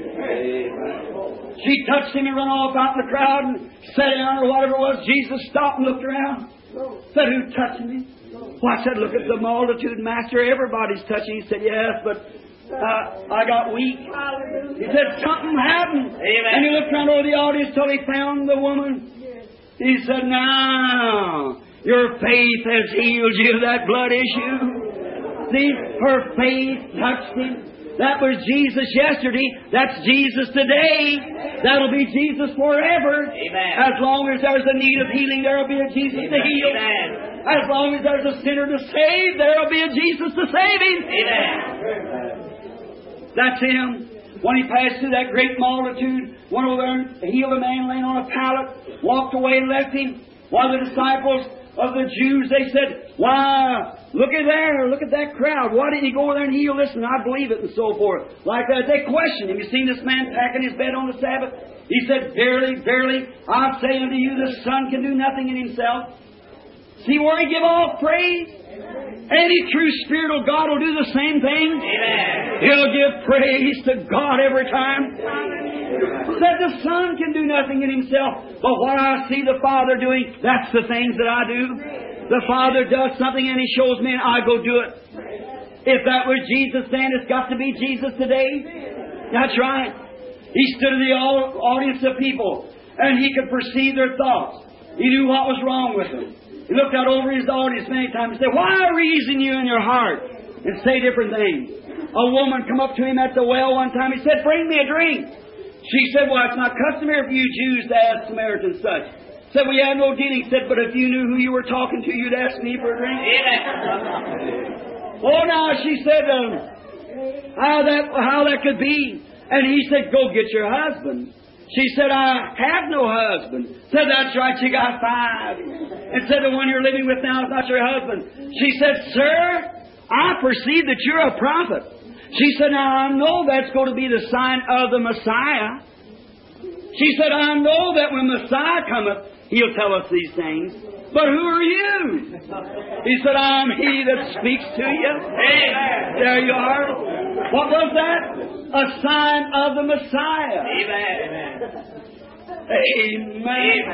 She touched Him and ran off out in the crowd and sat down or whatever it was. Jesus stopped and looked around. Said, who touched me? Well, I said, look at the multitude, Master. Everybody's touching. He said, yes, but I got weak. He said, something happened. Amen. And He looked around over the audience till He found the woman. He said, now, your faith has healed you of that blood issue. See, her faith touched Him. That was Jesus yesterday. That's Jesus today. That'll be Jesus forever. Amen. As long as there's a need of healing, there'll be a Jesus to heal. Amen. As long as there's a sinner to save, there'll be a Jesus to save him. Amen. That's Him. when He passed through that great multitude, went over there and healed a man laying on a pallet, walked away and left him. One of the disciples of the Jews, they said, "Why, look at there, look at that crowd. Why didn't He go over there and heal this? And I believe it," and so forth. Like that, they questioned Him. You seen this man packing his bed on the Sabbath? He said, "Verily, verily, I say unto you, the Son can do nothing in Himself." See where He give all praise? Any true Spirit of God will do the same thing. Amen. He'll give praise to God every time. Said the Son can do nothing in Himself, but what I see the Father doing, that's the things that I do. The Father does something and He shows me and I go do it. If that was Jesus then, it's got to be Jesus today. That's right. He stood in the audience of people and He could perceive their thoughts. He knew what was wrong with them. He looked out over His audience many times and said, "Why reason you in your heart?" and say different things. A woman come up to Him at the well one time. He said, "Bring me a drink." She said, "Well, it's not customary for you Jews to ask Samaritans such." Said, "We have no dealing." Said, "But if you knew who you were talking to, you'd ask me for a drink." Oh, now, she said, how that could be. And He said, "Go get your husband." She said, "I have no husband." Said, "That's right, you got 5. And said, "The one you're living with now is not your husband." She said, "Sir, I perceive that you're a prophet." She said, "Now I know that's going to be the sign of the Messiah." She said, "I know that when Messiah cometh, He'll tell us these things. But who are you?" He said, "I'm He that speaks to you." Amen. There you are. What was that? A sign of the Messiah. Amen. Amen.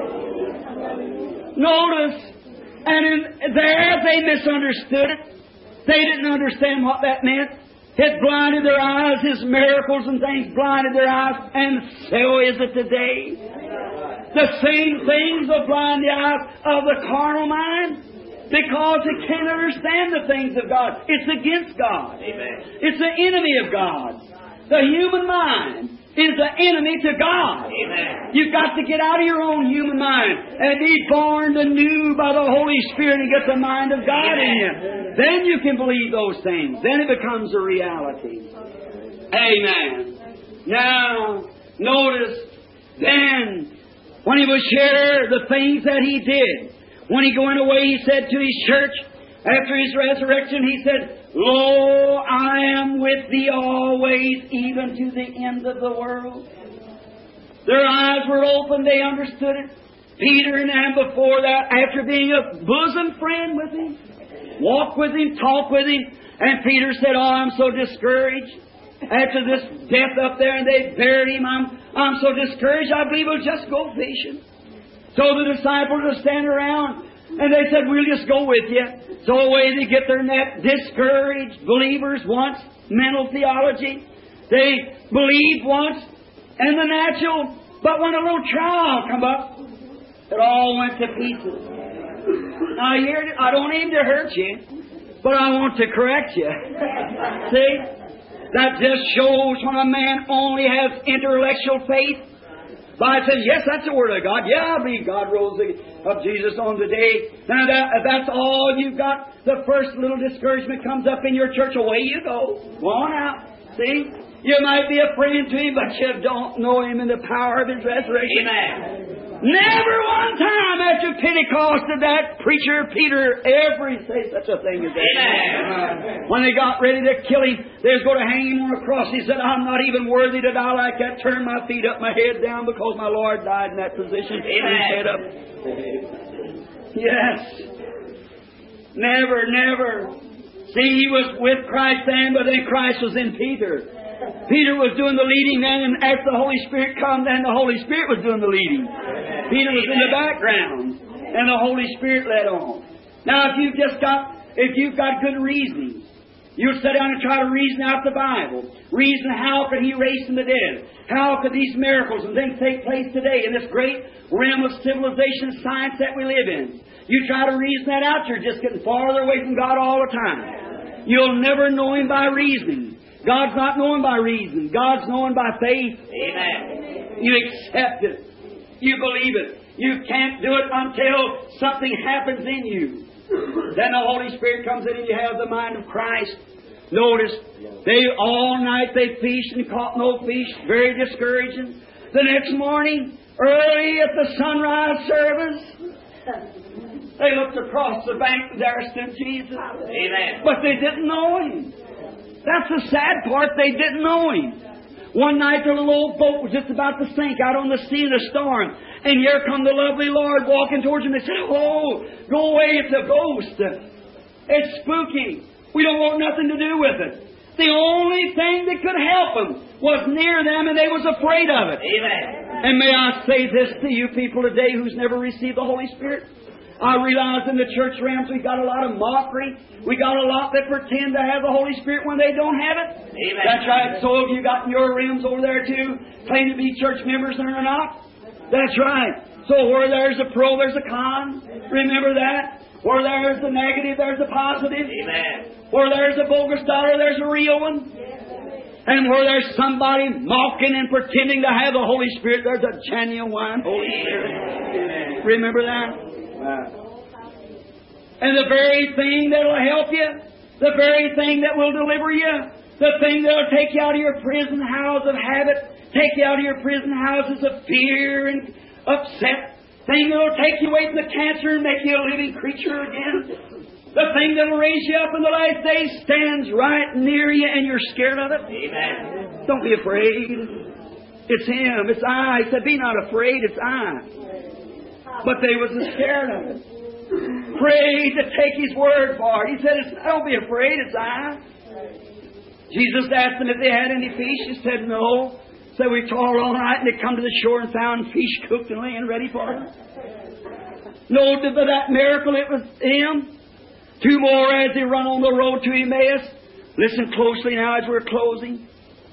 Notice, and there they misunderstood it. They didn't understand what that meant. It blinded their eyes. His miracles and things blinded their eyes. And so is it today. The same things will blind the eyes of the carnal mind because it can't understand the things of God. It's against God. Amen. It's the enemy of God. The human mind is the enemy to God. Amen. You've got to get out of your own human mind and be born anew by the Holy Spirit and get the mind of God in you. Then you can believe those things. Then it becomes a reality. Amen. Now, notice, then, when He was here, the things that He did. When He going away, He said to His church, after His resurrection, He said, "Lo, I am with thee always, even to the end of the world." Their eyes were open, they understood it. Peter and before that, after being a bosom friend with Him, walked with Him, talked with Him, and Peter said, "Oh, I'm so discouraged. After this death up there and they buried Him, I'm so discouraged, I believe I'll just go fishing." So the disciples would stand around and they said, "We'll just go with you." So away they get their net, discouraged believers once, mental theology. They believed once in the natural, but when a little trial come up, it all went to pieces. Now here, I don't aim to hurt you, but I want to correct you. See? That just shows when a man only has intellectual faith. Bible says, yes, that's the Word of God. Yeah, I believe God rose up Jesus on the day. Now, that's all you've got. The first little discouragement comes up in your church, away you go. Go on out. See? You might be a friend to Him, but you don't know Him in the power of His resurrection. Amen. Never one time after Pentecost did that preacher Peter ever say such a thing as that. Amen. When they got ready to kill Him, they was going to hang Him on a cross. He said, "I'm not even worthy to die like that. Turn my feet up, my head down, because my Lord died in that position." Amen. His head up. Yes. Never, never. See, he was with Christ then, but then Christ was in Peter. Peter was doing the leading then, and after the Holy Spirit come, then the Holy Spirit was doing the leading. Peter was in the background, and the Holy Spirit led on. Now, if you've got good reasoning, you'll sit down and try to reason out the Bible. Reason how could He raise from the dead? How could these miracles and things take place today in this great realm of civilization and science that we live in? You try to reason that out, you're just getting farther away from God all the time. You'll never know Him by reasoning. God's not known by reason. God's known by faith. Amen. You accept it. You believe it. You can't do it until something happens in you. Then the Holy Spirit comes in and you have the mind of Christ. Notice, all night they fished and caught no fish. Very discouraging. The next morning, early at the sunrise service, they looked across the bank and there stood Jesus. Amen. But they didn't know Him. That's the sad part. They didn't know Him. One night their little old boat was just about to sink out on the sea in a storm. And here come the lovely Lord walking towards them. They said, "Oh, go away, it's a ghost. It's spooky. We don't want nothing to do with it." The only thing that could help them was near them, and they was afraid of it. Amen. And may I say this to you people today who's never received the Holy Spirit? I realize in the church realms we got a lot of mockery. We got a lot that pretend to have the Holy Spirit when they don't have it. Amen. That's right. So have you got in your realms over there too, claim to be church members and are not? That's right. So where there's a pro, there's a con. Remember that. Where there's a negative, there's a positive. Amen. Where there's a bogus dollar, there's a real one. And where there's somebody mocking and pretending to have the Holy Spirit, there's a genuine Holy Spirit. Remember that? And the very thing that will help you, the very thing that will deliver you, the thing that will take you out of your prison house of habit, take you out of your prison houses of fear and upset, thing that will take you away from the cancer and make you a living creature again, the thing that will raise you up in the last days stands right near you and you're scared of it. Amen. Don't be afraid. It's Him. It's I. He said, "Be not afraid. It's I." But they wasn't scared of it. Afraid to take His word for it. He said, "Don't be afraid, it's I." Jesus asked them if they had any fish. He said, "No." So we toiled all night and they come to the shore and found fish cooked and laying ready for them. No, but that miracle, it was Him. Two more as they run on the road to Emmaus. Listen closely now as we're closing.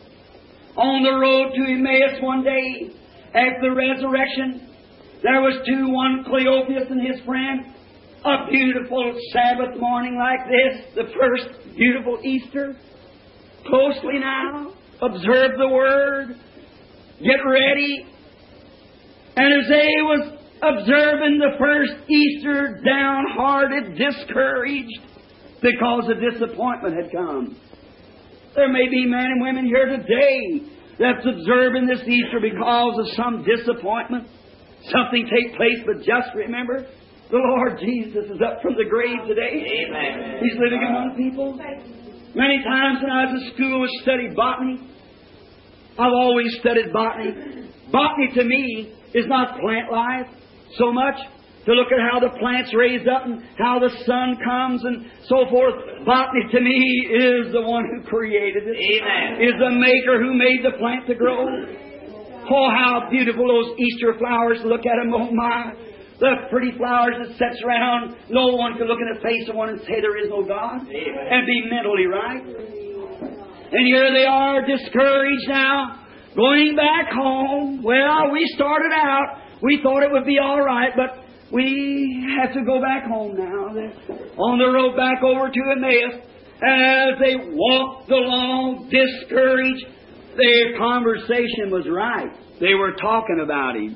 On the road to Emmaus one day, after the resurrection, there was two, one Cleopas and his friend. A beautiful Sabbath morning like this, the first beautiful Easter. Closely now, observe the Word. Get ready. And as they was observing the first Easter, downhearted, discouraged, because a disappointment had come. There may be men and women here today that's observing this Easter because of some disappointment. Something take place, but just remember, the Lord Jesus is up from the grave today. Amen. He's living among people. Many times when I was in school and studied botany, I've always studied botany. Botany to me is not plant life so much, to look at how the plants raise up and how the sun comes and so forth. Botany to me is the one who created it. Amen. Is the maker who made the plant to grow. Oh, how beautiful those Easter flowers. Look at them, oh my. The pretty flowers that sets around. No one can look in the face of one and say there is no God. Amen. And be mentally right. And here they are, discouraged now, going back home. Well, we started out. We thought it would be all right, but we have to go back home now. They're on the road back over to Emmaus. And as they walked along, discouraged, their conversation was right. They were talking about Him.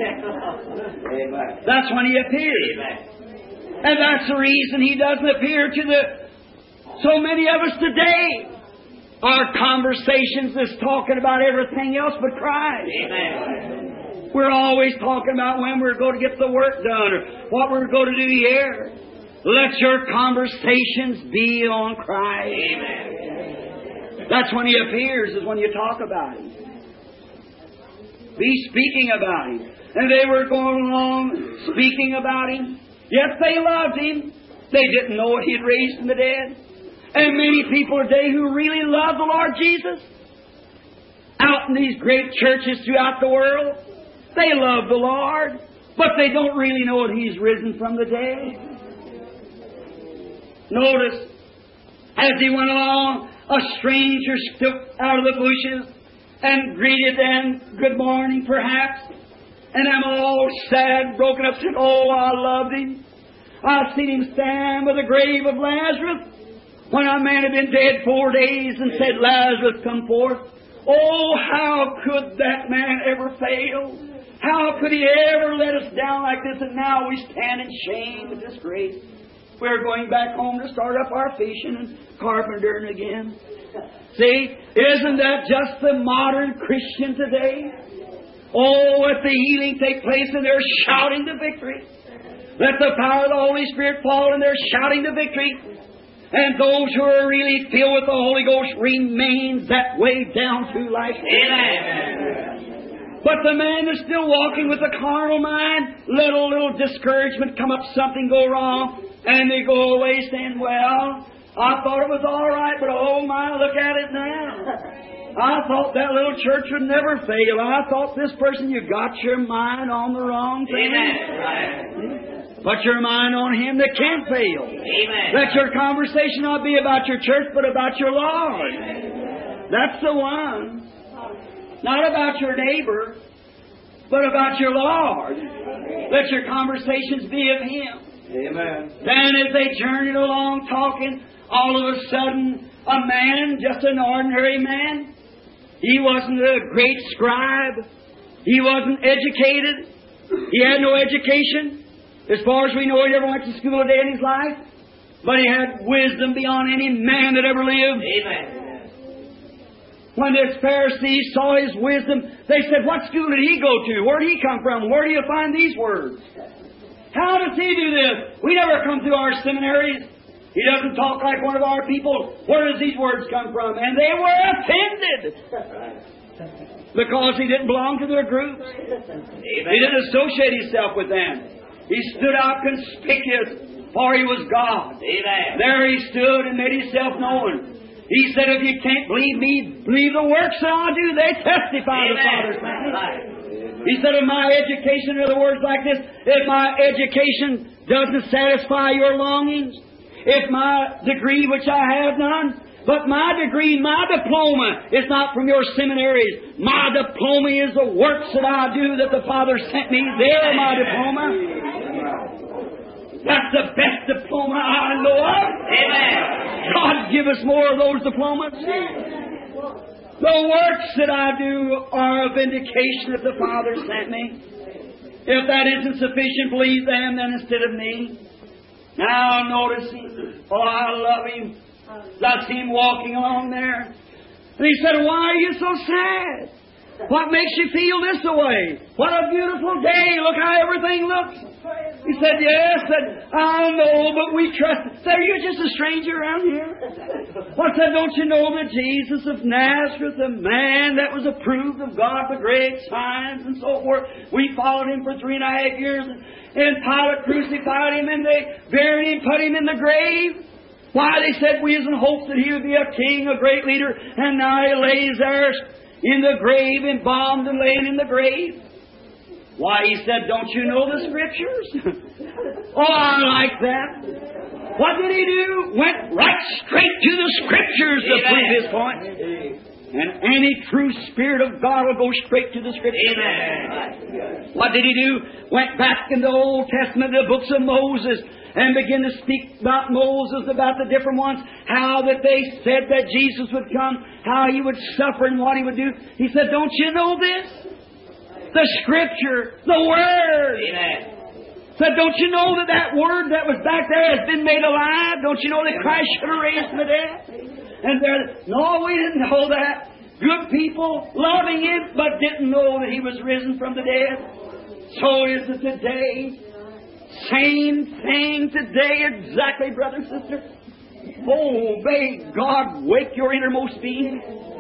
That's when He appeared. And that's the reason He doesn't appear to so many of us today. Our conversations is talking about everything else but Christ. Amen. We're always talking about when we're going to get the work done or what we're going to do here. Let your conversations be on Christ. Amen. That's when He appears, is when you talk about Him. Be speaking about Him. And they were going along speaking about Him. Yes, they loved Him. They didn't know He had raised from the dead. And many people today who really love the Lord Jesus, out in these great churches throughout the world, they love the Lord, but they don't really know that He's risen from the dead. Notice, as He went along, a stranger stepped out of the bushes and greeted them, good morning perhaps, and I'm all sad, broken up, said, oh, I loved Him. I seen Him stand by the grave of Lazarus when a man had been dead 4 days and said, Lazarus, come forth. Oh, how could that man ever fail? How could he ever let us down like this? And now we stand in shame and disgrace. We're going back home to start up our fishing and carpentering again. See, isn't that just the modern Christian today? Oh, let the healing take place and they're shouting the victory. Let the power of the Holy Spirit fall and they're shouting the victory. And those who are really filled with the Holy Ghost remain that way down through life. Amen. But the man is still walking with a carnal mind. Let a little discouragement come up, something go wrong, and they go away saying, well, I thought it was all right, but oh my, look at it now. I thought that little church would never fail. I thought this person, you got your mind on the wrong thing. Amen. Put your mind on Him that can't fail. Amen. Let your conversation not be about your church, but about your Lord. Amen. That's the one. Not about your neighbor, but about your Lord. Let your conversations be of Him. Amen. Then as they journeyed along talking, all of a sudden, a man, just an ordinary man, he wasn't a great scribe. He wasn't educated. He had no education. As far as we know, he never went to school a day in his life. But he had wisdom beyond any man that ever lived. Amen. When the Pharisees saw his wisdom, they said, what school did he go to? Where did he come from? Where do you find these words? How does he do this? We never come through our seminaries. He doesn't talk like one of our people. Where does these words come from? And they were offended. Because he didn't belong to their groups. He didn't associate himself with them. He stood out conspicuous, for he was God. Amen. There he stood and made himself known. He said, if you can't believe me, believe the works that I do. They testify to the Father's name. He said, if my education, in other words like this, if my education doesn't satisfy your longings, if my degree, which I have none, but my degree, my diploma is not from your seminaries. My diploma is the works that I do that the Father sent me. They're my diploma. That's the best diploma I know of. Amen. God give us more of those diplomas. The works that I do are a vindication that the Father sent me. If that isn't sufficient, believe them then instead of me. Now notice him. Oh, I love him. I see him walking along there. And he said, why are you so sad? What makes you feel this way? What a beautiful day. Look how everything looks. He said, yes, I know, but we trust. Said, are you just a stranger around here? Well, I said, don't you know that Jesus of Nazareth, the man that was approved of God for great signs and so forth, we followed him for 3.5 years, and Pilate crucified him, and they buried him, put him in the grave. Why, they said, we was in hopes that he would be a king, a great leader, and now he lays there in the grave, embalmed and laying in the grave. Why, he said, don't you know the Scriptures? Oh, I like that. What did he do? Went right straight to the Scriptures to prove his point. And any true Spirit of God will go straight to the Scriptures. Amen. What did he do? Went back in the Old Testament, the books of Moses, and began to speak about Moses, about the different ones, how that they said that Jesus would come, how He would suffer and what He would do. He said, don't you know this? The Scripture, the Word. Amen. Said, don't you know that that Word that was back there has been made alive? Don't you know that Christ should have raised from the dead? And no, we didn't know that. Good people loving Him, but didn't know that He was risen from the dead. So is it today. Same thing today exactly, brother and sister. Oh, may God wake your innermost being.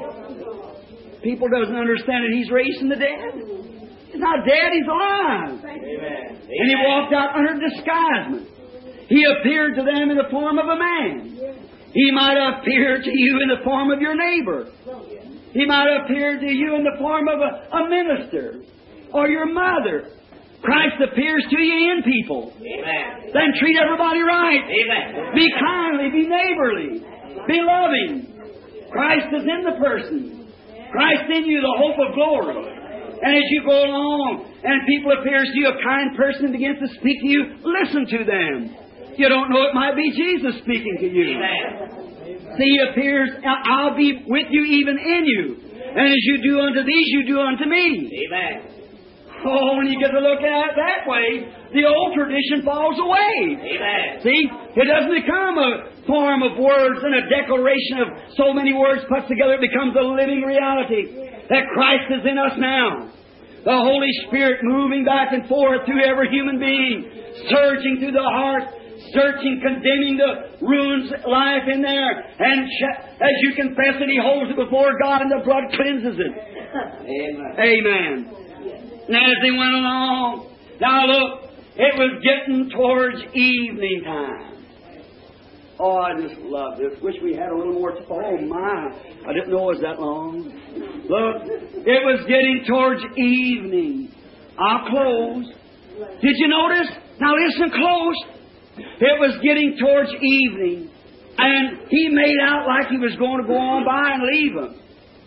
People doesn't understand that He's raised from the dead. He's not dead, He's alive. Amen. And He walked out under disguisement. He appeared to them in the form of a man. He might appear to you in the form of your neighbor. He might appear to you in the form of a minister or your mother. Christ appears to you in people. Amen. Then treat everybody right. Amen. Be kindly, be neighborly, be loving. Christ is in the person. Christ in you, the hope of glory. And as you go along and people appears to you, a kind person begins to speak to you, listen to them. You don't know, it might be Jesus speaking to you. Amen. See, He appears, I'll be with you even in you. And as you do unto these, you do unto me. Amen. Oh, when you get to look at it that way, the old tradition falls away. Amen. See? It doesn't become a form of words and a declaration of so many words put together. It becomes a living reality that Christ is in us now. The Holy Spirit moving back and forth through every human being, searching through the heart, searching, condemning the ruins life in there. And as you confess it, He holds it before God and the blood cleanses it. Amen. Amen. And as they went along, now look, it was getting towards evening time. Oh, I just love this. Wish we had a little more. Oh, my. I didn't know it was that long. Look, it was getting towards evening. I'll close. Did you notice? Now listen close. It was getting towards evening, and He made out like He was going to go on by and leave them.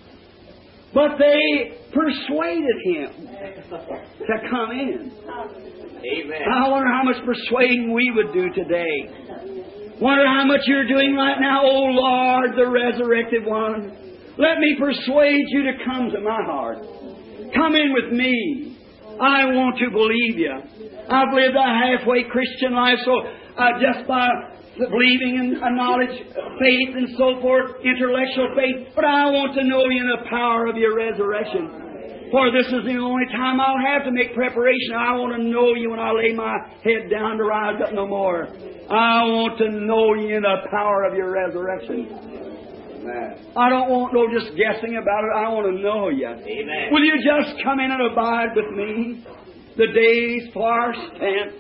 But they persuaded Him to come in. Amen. I wonder how much persuading we would do today. Wonder how much you're doing right now, oh Lord, the resurrected one. Let me persuade you to come to my heart. Come in with me. I want to believe you. I've lived a halfway Christian life, so just by believing in knowledge, faith, and so forth, intellectual faith, but I want to know you in the power of your resurrection. For this is the only time I'll have to make preparation. I want to know you when I lay my head down to rise up no more. I want to know you in the power of your resurrection. Amen. I don't want no just guessing about it. I want to know you. Amen. Will you just come in and abide with me? The days far spent.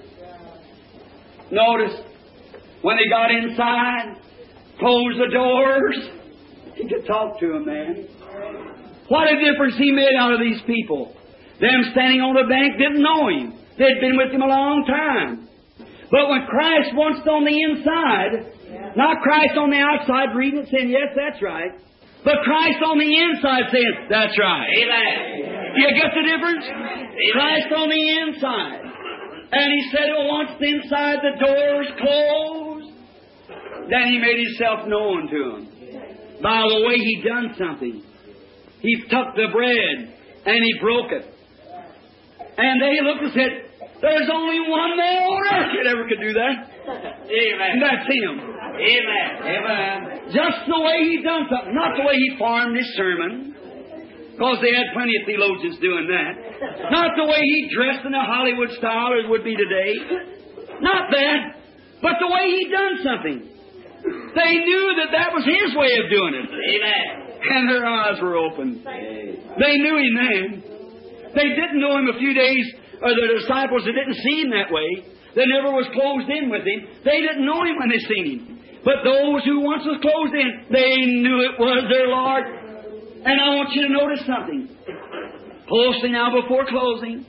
Notice, when they got inside, closed the doors, he could talk to them, man. What a difference he made out of these people. Them standing on the bank didn't know him. They'd been with him a long time. But when Christ once on the inside, not Christ on the outside reading it saying, yes, that's right. But Christ on the inside saying, that's right. Amen. You get the difference? Christ on the inside. And He said, once inside the doors closed, then He made Himself known to them. By the way, He done something. He took the bread and He broke it. And they looked and said, there's only one man on earth that ever could do that. Amen. And that's Him. Amen. Amen. Just the way He done something. Not the way He formed His sermon. Because they had plenty of theologians doing that. Not the way He dressed in a Hollywood style as would be today. Not that. But the way He done something. They knew that was His way of doing it. Amen. And their eyes were open. They knew Him then. They didn't know Him a few days, or the disciples that didn't see Him that way. They never was closed in with Him. They didn't know Him when they seen Him. But those who once was closed in, they knew it was their Lord. And I want you to notice something. Closely now before closing.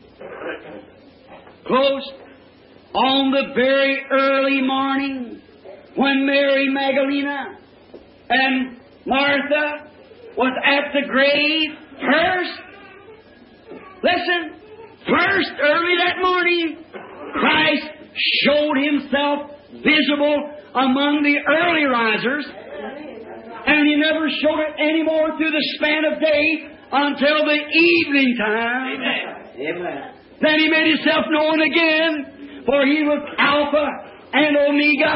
Close. On the very early morning, when Mary Magdalene and Martha was at the grave first. Listen. First, early that morning, Christ showed Himself visible among the early risers. And He never showed it anymore through the span of day until the evening time. Amen. Amen. Then He made Himself known again, for He was Alpha and Omega.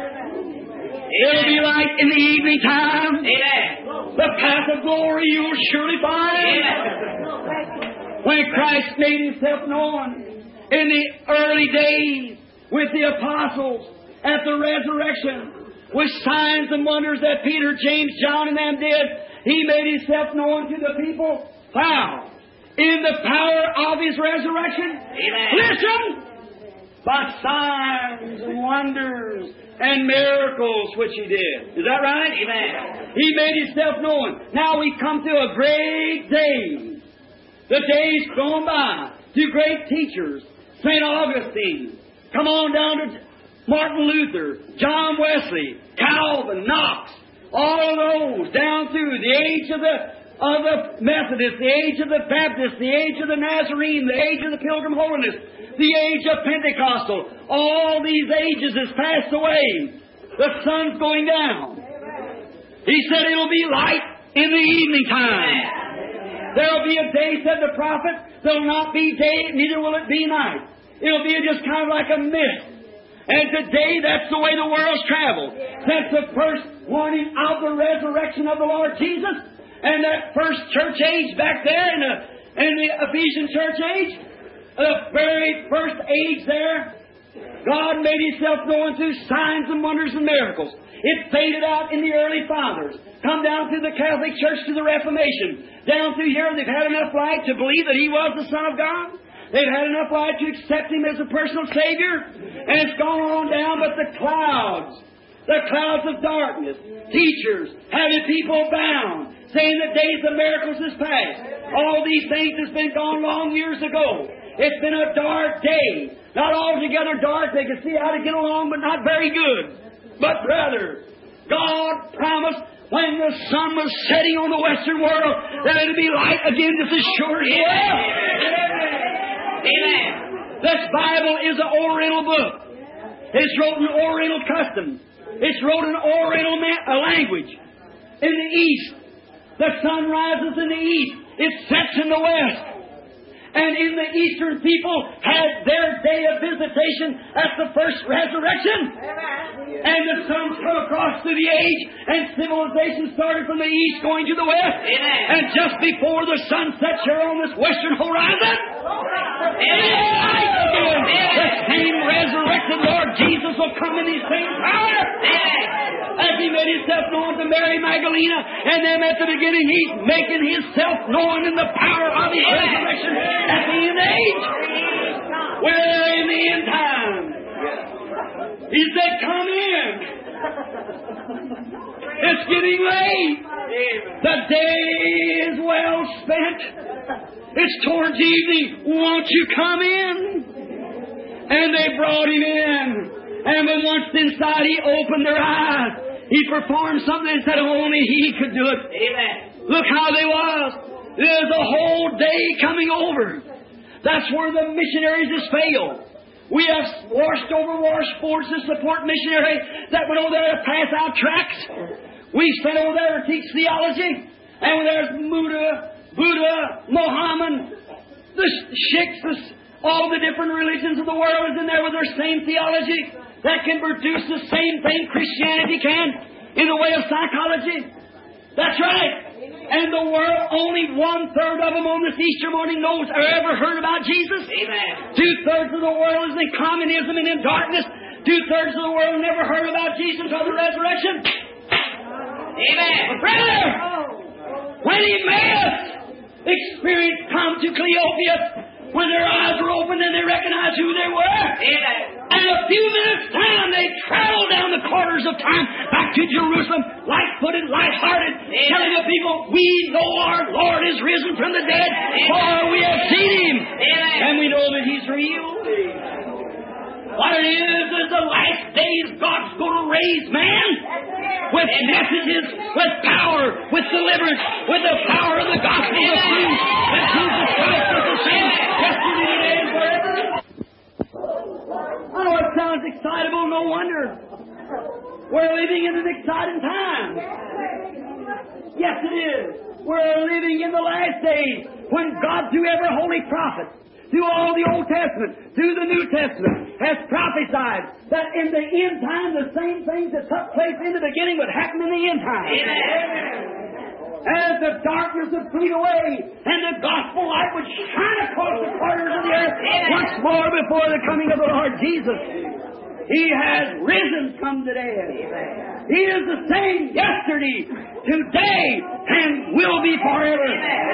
It'll be light in the evening time. Amen. The path of glory you'll surely find. Amen. When Christ made Himself known in the early days with the apostles at the resurrection, with signs and wonders that Peter, James, John, and them did, He made Himself known to the people. How? In the power of His resurrection. Amen. Listen! By signs and wonders and miracles which He did. Is that right? Amen. He made Himself known. Now we come to a great day. The days gone by. To great teachers. St. Augustine. Come on down to Martin Luther, John Wesley, Calvin, Knox, all of those down through the age of the Methodists, the age of the Baptists, the age of the Nazarene, the age of the Pilgrim Holiness, the age of Pentecostal. All these ages has passed away. The sun's going down. He said it'll be light in the evening time. There'll be a day, said the prophet, There'll not be day, neither will it be night. It'll be just kind of like a mist. And today, that's the way the world's traveled. Since the first warning of the resurrection of the Lord Jesus, and that first church age back there in the Ephesian church age, the very first age there, God made Himself known through signs and wonders and miracles. It faded out in the early fathers. Come down through the Catholic Church to the Reformation. Down through here, they've had enough light to believe that He was the Son of God. They've had enough light to accept Him as a personal Savior. And it's gone on down, but the clouds of darkness, teachers, having people bound, saying the days of miracles is past. All these things has been gone long years ago. It's been a dark day. Not altogether dark. They can see how to get along, but not very good. But, brother, God promised when the sun was setting on the western world that it would be light again just as sure as well. Amen. This Bible is an Oriental book. It's wrote in Oriental custom. It's wrote in Oriental language. In the East, the sun rises in the East. It sets in the West. And in the Eastern people had their day of visitation at the first resurrection. And the sun come across through the age, and civilization started from the East going to the West. And just before the sun sets here on this western horizon, the same resurrected Lord Jesus will come in His same power. As He made Himself known to Mary Magdalene, and then at the beginning He's making Himself known in the power of His resurrection at the end age. We're in the end time. He said, come in. It's getting late. The day is well spent. It's towards evening. Won't you come in? And they brought Him in. And when once inside, He opened their eyes. He performed something and said only He could do it. Amen. Look how they was. There's a whole day coming over. That's where the missionaries has failed. We have washed forces to support missionaries that went over there to pass out tracts. We spent over there to teach theology. And there's Buddha, Mohammed, the Sikhs, all the different religions of the world is in there with their same theology that can produce the same thing Christianity can in the way of psychology. That's right. And the world, only 1/3 of them on this Easter morning knows or ever heard about Jesus. Amen. 2/3 of the world is in communism and in darkness. 2/3 of the world never heard about Jesus or the resurrection. Amen. Brother, when He made us, experience come to Cleopas when their eyes were opened and they recognized who they were. Amen. And in a few minutes' time, they traveled down the corridors of time back to Jerusalem, light-footed, light-hearted, telling the people, we know our Lord is risen from the dead, for we have seen Him. And we know that He's real. What it is the last days God's going to raise man with messages, with power, with deliverance, with the power of the gospel of truth, that Jesus Christ is the same yesterday, today, and forever. Oh, it sounds excitable, no wonder. We're living in an exciting time. Yes, it is. We're living in the last days when God, through every holy prophet, through all the Old Testament, through the New Testament, has prophesied that in the end time the same things that took place in the beginning would happen in the end time. Amen. As the darkness would flee away and the gospel light would shine across the corners of the earth once more before the coming of the Lord Jesus. He has risen from the dead. He is the same yesterday, today, and will be forever.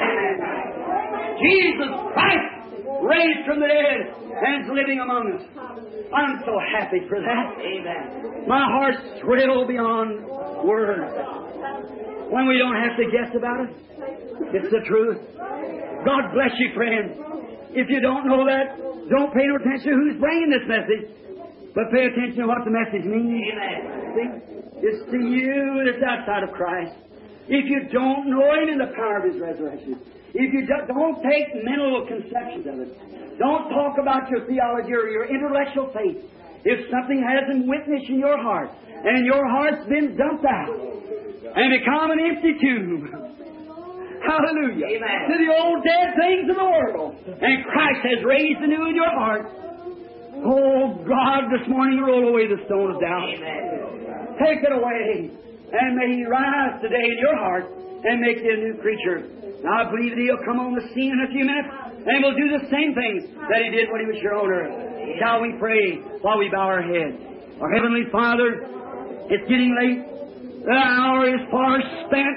Jesus Christ raised from the dead and is living among us. I'm so happy for that. Amen. My heart's thrilled beyond words. When we don't have to guess about it, it's the truth. God bless you, friend. If you don't know that, don't pay no attention to who's bringing this message, but pay attention to what the message means. Amen. See? It's to you that's outside of Christ. If you don't know Him in the power of His resurrection, if you don't take mental conceptions of it, don't talk about your theology or your intellectual faith. If something hasn't witnessed in your heart, and your heart's been dumped out, and become an empty tomb, Hallelujah. Amen. To the old dead things of the world. And Christ has raised the new in your heart. Oh, God, this morning roll away the stone of doubt. Amen. Take it away. And may He rise today in your heart and make you a new creature. Now, I believe that He'll come on the scene in a few minutes and will do the same things that He did when He was here on earth. Shall we pray while we bow our heads? Our Heavenly Father, it's getting late. The hour is far spent.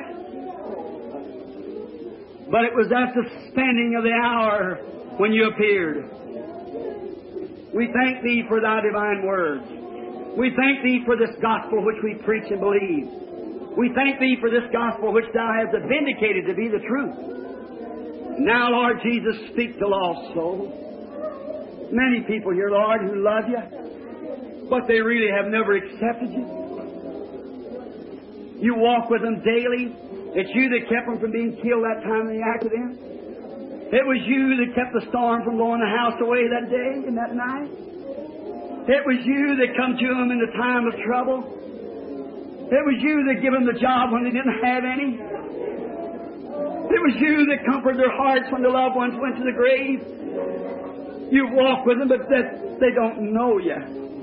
But it was at the spending of the hour when You appeared. We thank Thee for Thy divine words. We thank Thee for this gospel which we preach and believe. We thank Thee for this gospel which Thou hast vindicated to be the truth. Now, Lord Jesus, speak to lost souls. Many people here, Lord, who love You, but they really have never accepted You. You walk with them daily. It's You that kept them from being killed that time in the accident. It was You that kept the storm from blowing the house away that day and that night. It was You that come to them in the time of trouble. It was You that gave them the job when they didn't have any. It was You that comforted their hearts when the loved ones went to the grave. You walk with them, but they don't know You.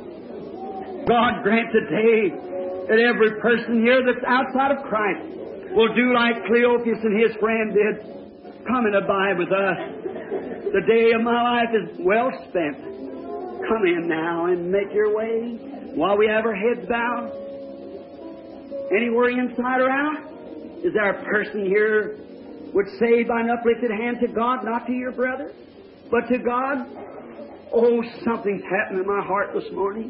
God grant today that every person here that's outside of Christ will do like Cleopas and his friend did. Come and abide with us. The day of my life is well spent. Come in now and make Your way while we have our heads bowed. Anywhere inside or out? Is there a person here would say by an uplifted hand to God, not to your brother, but to God? Oh, something's happened in my heart this morning.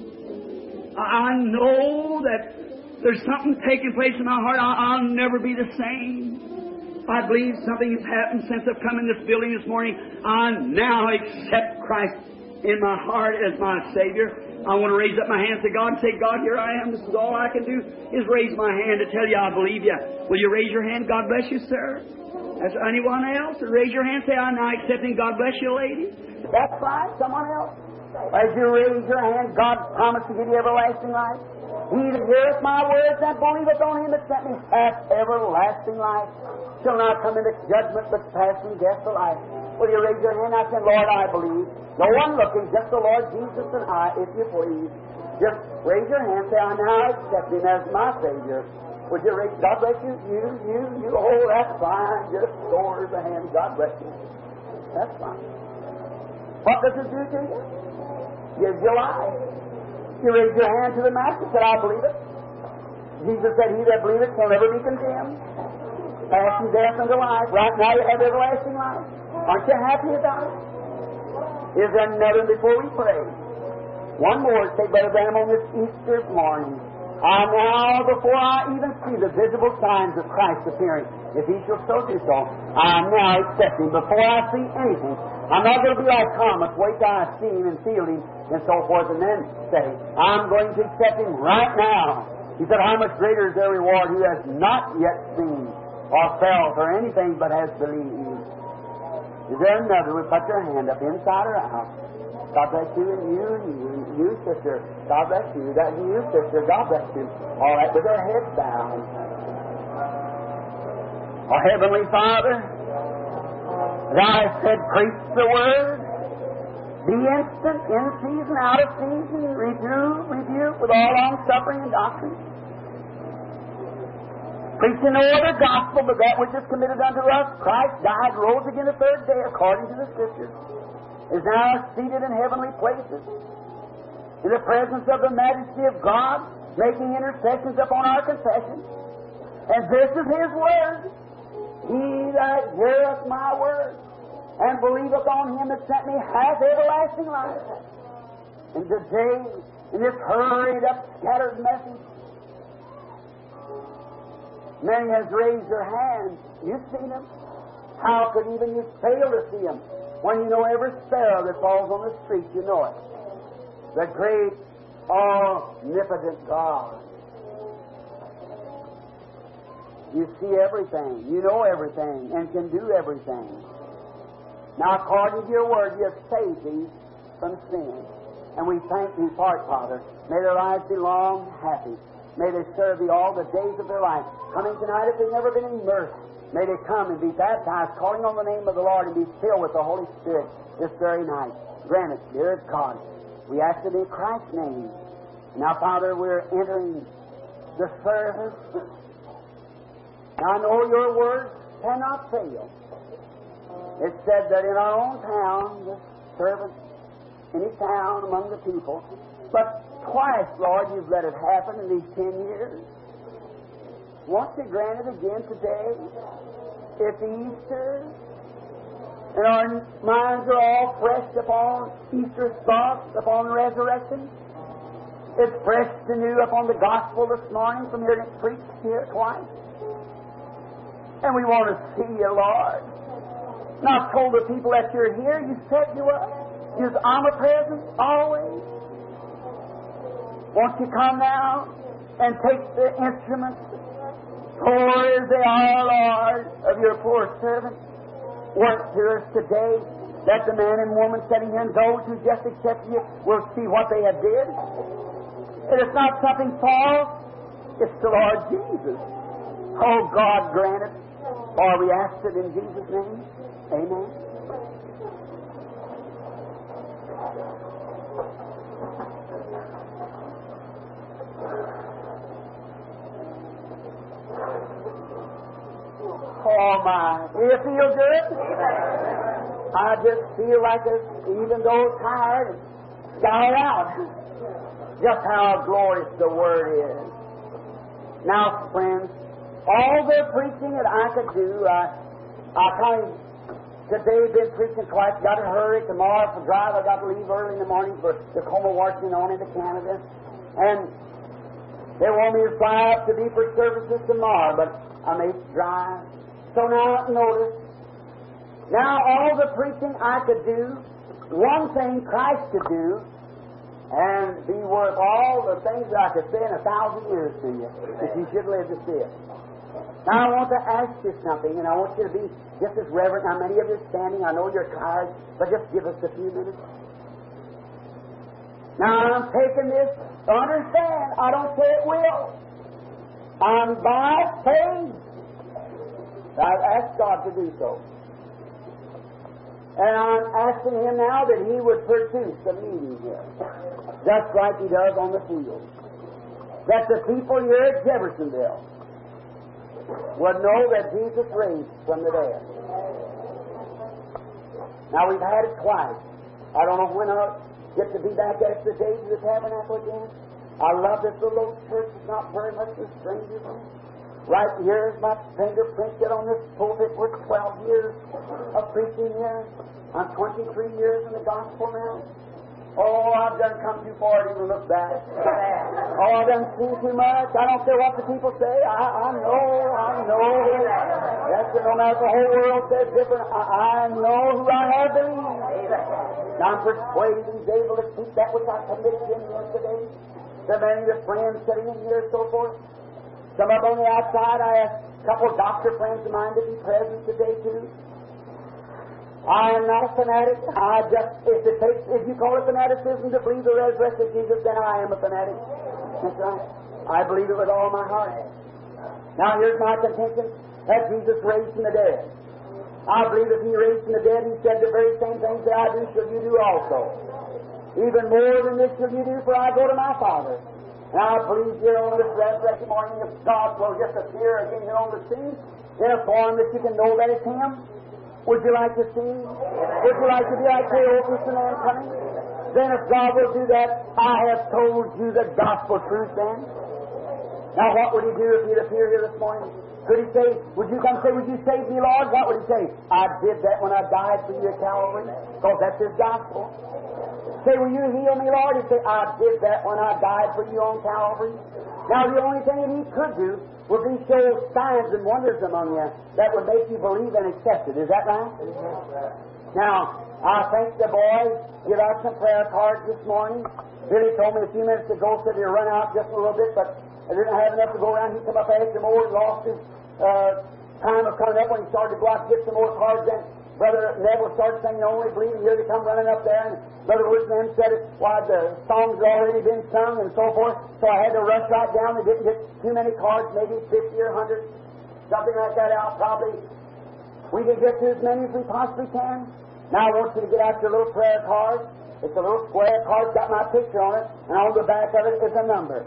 I know that there's something taking place in my heart. I'll never be the same. I believe something has happened since I've come in this building this morning. I now accept Christ in my heart as my Savior. I want to raise up my hands to God and say, God, here I am. This is all I can do is raise my hand to tell You I believe You. Will you raise your hand? God bless you, sir. Is there anyone else? Raise your hand. Say, I'm now accepting. God bless you, lady. That's right. Someone else. As you raise your hand, God promised to give you everlasting life. He that heareth my words and believeth on Him that sent me hath everlasting life. Shall not come into judgment, but pass from death to life. Will you raise your hand? I say, Lord, I believe. No one looking, just the Lord Jesus and I, if you please. Just raise your hand. Say, I now accept Him as my Savior. Would you raise? God bless you. You. Oh, that's fine. Just lower the hand. God bless you. That's fine. What does it do to you? Gives you life. You raise your hand to the Master, said, I believe it. Jesus said, He that believeth shall never be condemned. Pass from death unto life. Right now you have everlasting life. Aren't you happy about it? Is there another before we pray? One more, say, Brother Branham, on this Easter morning. I now, before I even see the visible signs of Christ appearing, if He shall so do so, I now accept Him before I see anything. I'm not going to be like Thomas, wait till I see Him and feel Him and so forth, and then say, I'm going to accept Him right now. He said, how much greater is their reward who has not yet seen or felt or anything but has believed. Is there another? Would put your hand up inside or out. God bless you, and you, sister. God bless you. That you, sister. God bless you. All right, with our heads down. Our Heavenly Father, Thou said, preach the Word. Be instant, in season, out of season. Rebuke with all long suffering and doctrine. Preaching no other gospel but that which is committed unto us. Christ died, rose again the third day, according to the Scriptures. Is now seated in heavenly places, in the presence of the majesty of God, making intercessions upon our confession. And this is His word. He that heareth my word and believeth on Him that sent me hath everlasting life. And today, in this hurried up, scattered message, many has raised their hands. You've seen them. How could even you fail to see them? When you know every sparrow that falls on the street, you know it. The great, omnipotent God. You see everything. You know everything and can do everything. Now, according to Your word, You have saved these from sin. And we thank Thee for it, Father. May their lives be long, happy. May they serve Thee all the days of their life. Coming tonight if they've never been immersed May they come and be baptized, calling on the name of the Lord, and be filled with the Holy Spirit this very night. Grant it, dear God. We ask it in Christ's name. Now, Father, we're entering the service. Now, I know your word cannot fail. It said that in our own town, the servant in his town among the people, but twice, Lord, you've let it happen in these 10 years. Won't you grant it again today? It's Easter, and our minds are all fresh upon Easter's thoughts, upon resurrection. It's fresh and new upon the gospel this morning from hearing it preached here twice. And we want to see you, Lord. Not told the people that you're here, you set you up. You're omnipresent always. Won't you come now and take the instruments, poor as they are, Lord, of your poor servant. Work to us today that the man and woman sitting here and those who just accept you will see what they have did. It is not something false. It's the Lord Jesus. Oh, God, grant it. For we ask it in Jesus' name. Amen. Oh, my. Do you feel good? I just feel like even though tired, got out. Just how glorious the Word is. Now, friends, all the preaching that I could do, I kind of today been preaching twice. Got to hurry tomorrow for drive. I got to leave early in the morning for Tacoma, Washington, on into Canada, and they want me to fly up to be for services tomorrow, but I may drive. So now notice. Now all the preaching I could do, one thing Christ could do, and be worth all the things that I could say in 1,000 years to you, if you should live to see it. Now I want to ask you something, and I want you to be just as reverent. Now many of you are standing, I know you're tired, but just give us a few minutes. Now I'm taking this, understand, I don't say it will. I'm by faith. I've asked God to do so. And I'm asking Him now that He would produce a meeting here, just like He does on the field. That the people here at Jeffersonville would know that Jesus raised from the dead. Now we've had it twice. I don't know when I'll get to be back at the days of the tabernacle again. I love this little old church. It's not very much a stranger from it. Right here is my fingerprint yet on this pulpit. We're 12 years of preaching here. I'm 23 years in the gospel now. Oh, I've done come too far to even look back. Oh, I've done seen too much. I don't care what the people say. I know. That's no matter if the whole world says different. I know who I have believed. And I'm persuaded He's able to keep that which I committed in yesterday. So many of the friends sitting in here and so forth. Some up on the outside, I asked a couple of doctor friends of mine to be present today too. I am not a fanatic. If you call it fanaticism to believe the resurrected Jesus, then I am a fanatic. That's right. I believe it with all my heart. Now here's my contention, that Jesus raised from the dead. I believe if He raised from the dead, He said the very same things that I do shall you do also. Even more than this shall you do, for I go to my Father. Now I believe here on this resurrection morning, if God will just appear again here on the scene in a form that you can know that it's Him. Would you like to see? Would you like to be like Cleopas, the man coming? Then if God will do that, I have told you the gospel truth then. Now what would He do if He'd appear here this morning? Could He say, would you come say, would you save me, Lord? What would He say? I did that when I died for you at Calvary. Because that's His gospel. Say, will you heal me, Lord? He'd say, I did that when I died for you on Calvary. Now, the only thing that He could do would be show signs and wonders among you that would make you believe and accept it. Is that right? Now, I thank the boys. Give out some prayer cards this morning. Billy told me a few minutes ago, said he'd run out just a little bit, but I didn't have enough to go around. He come up after more and lost his time of coming up when he started to go out to get some more cards. Then Brother Neville started singing Only Believe, and here they come running up there, and Brother Woodman said it, why the songs had already been sung and so forth, so I had to rush right down. They didn't get too many cards, maybe 50 or 100. something like that out probably. We can get to as many as we possibly can. Now I want you to get out your little prayer card. It's a little square card, got my picture on it, and on the back of it is a number.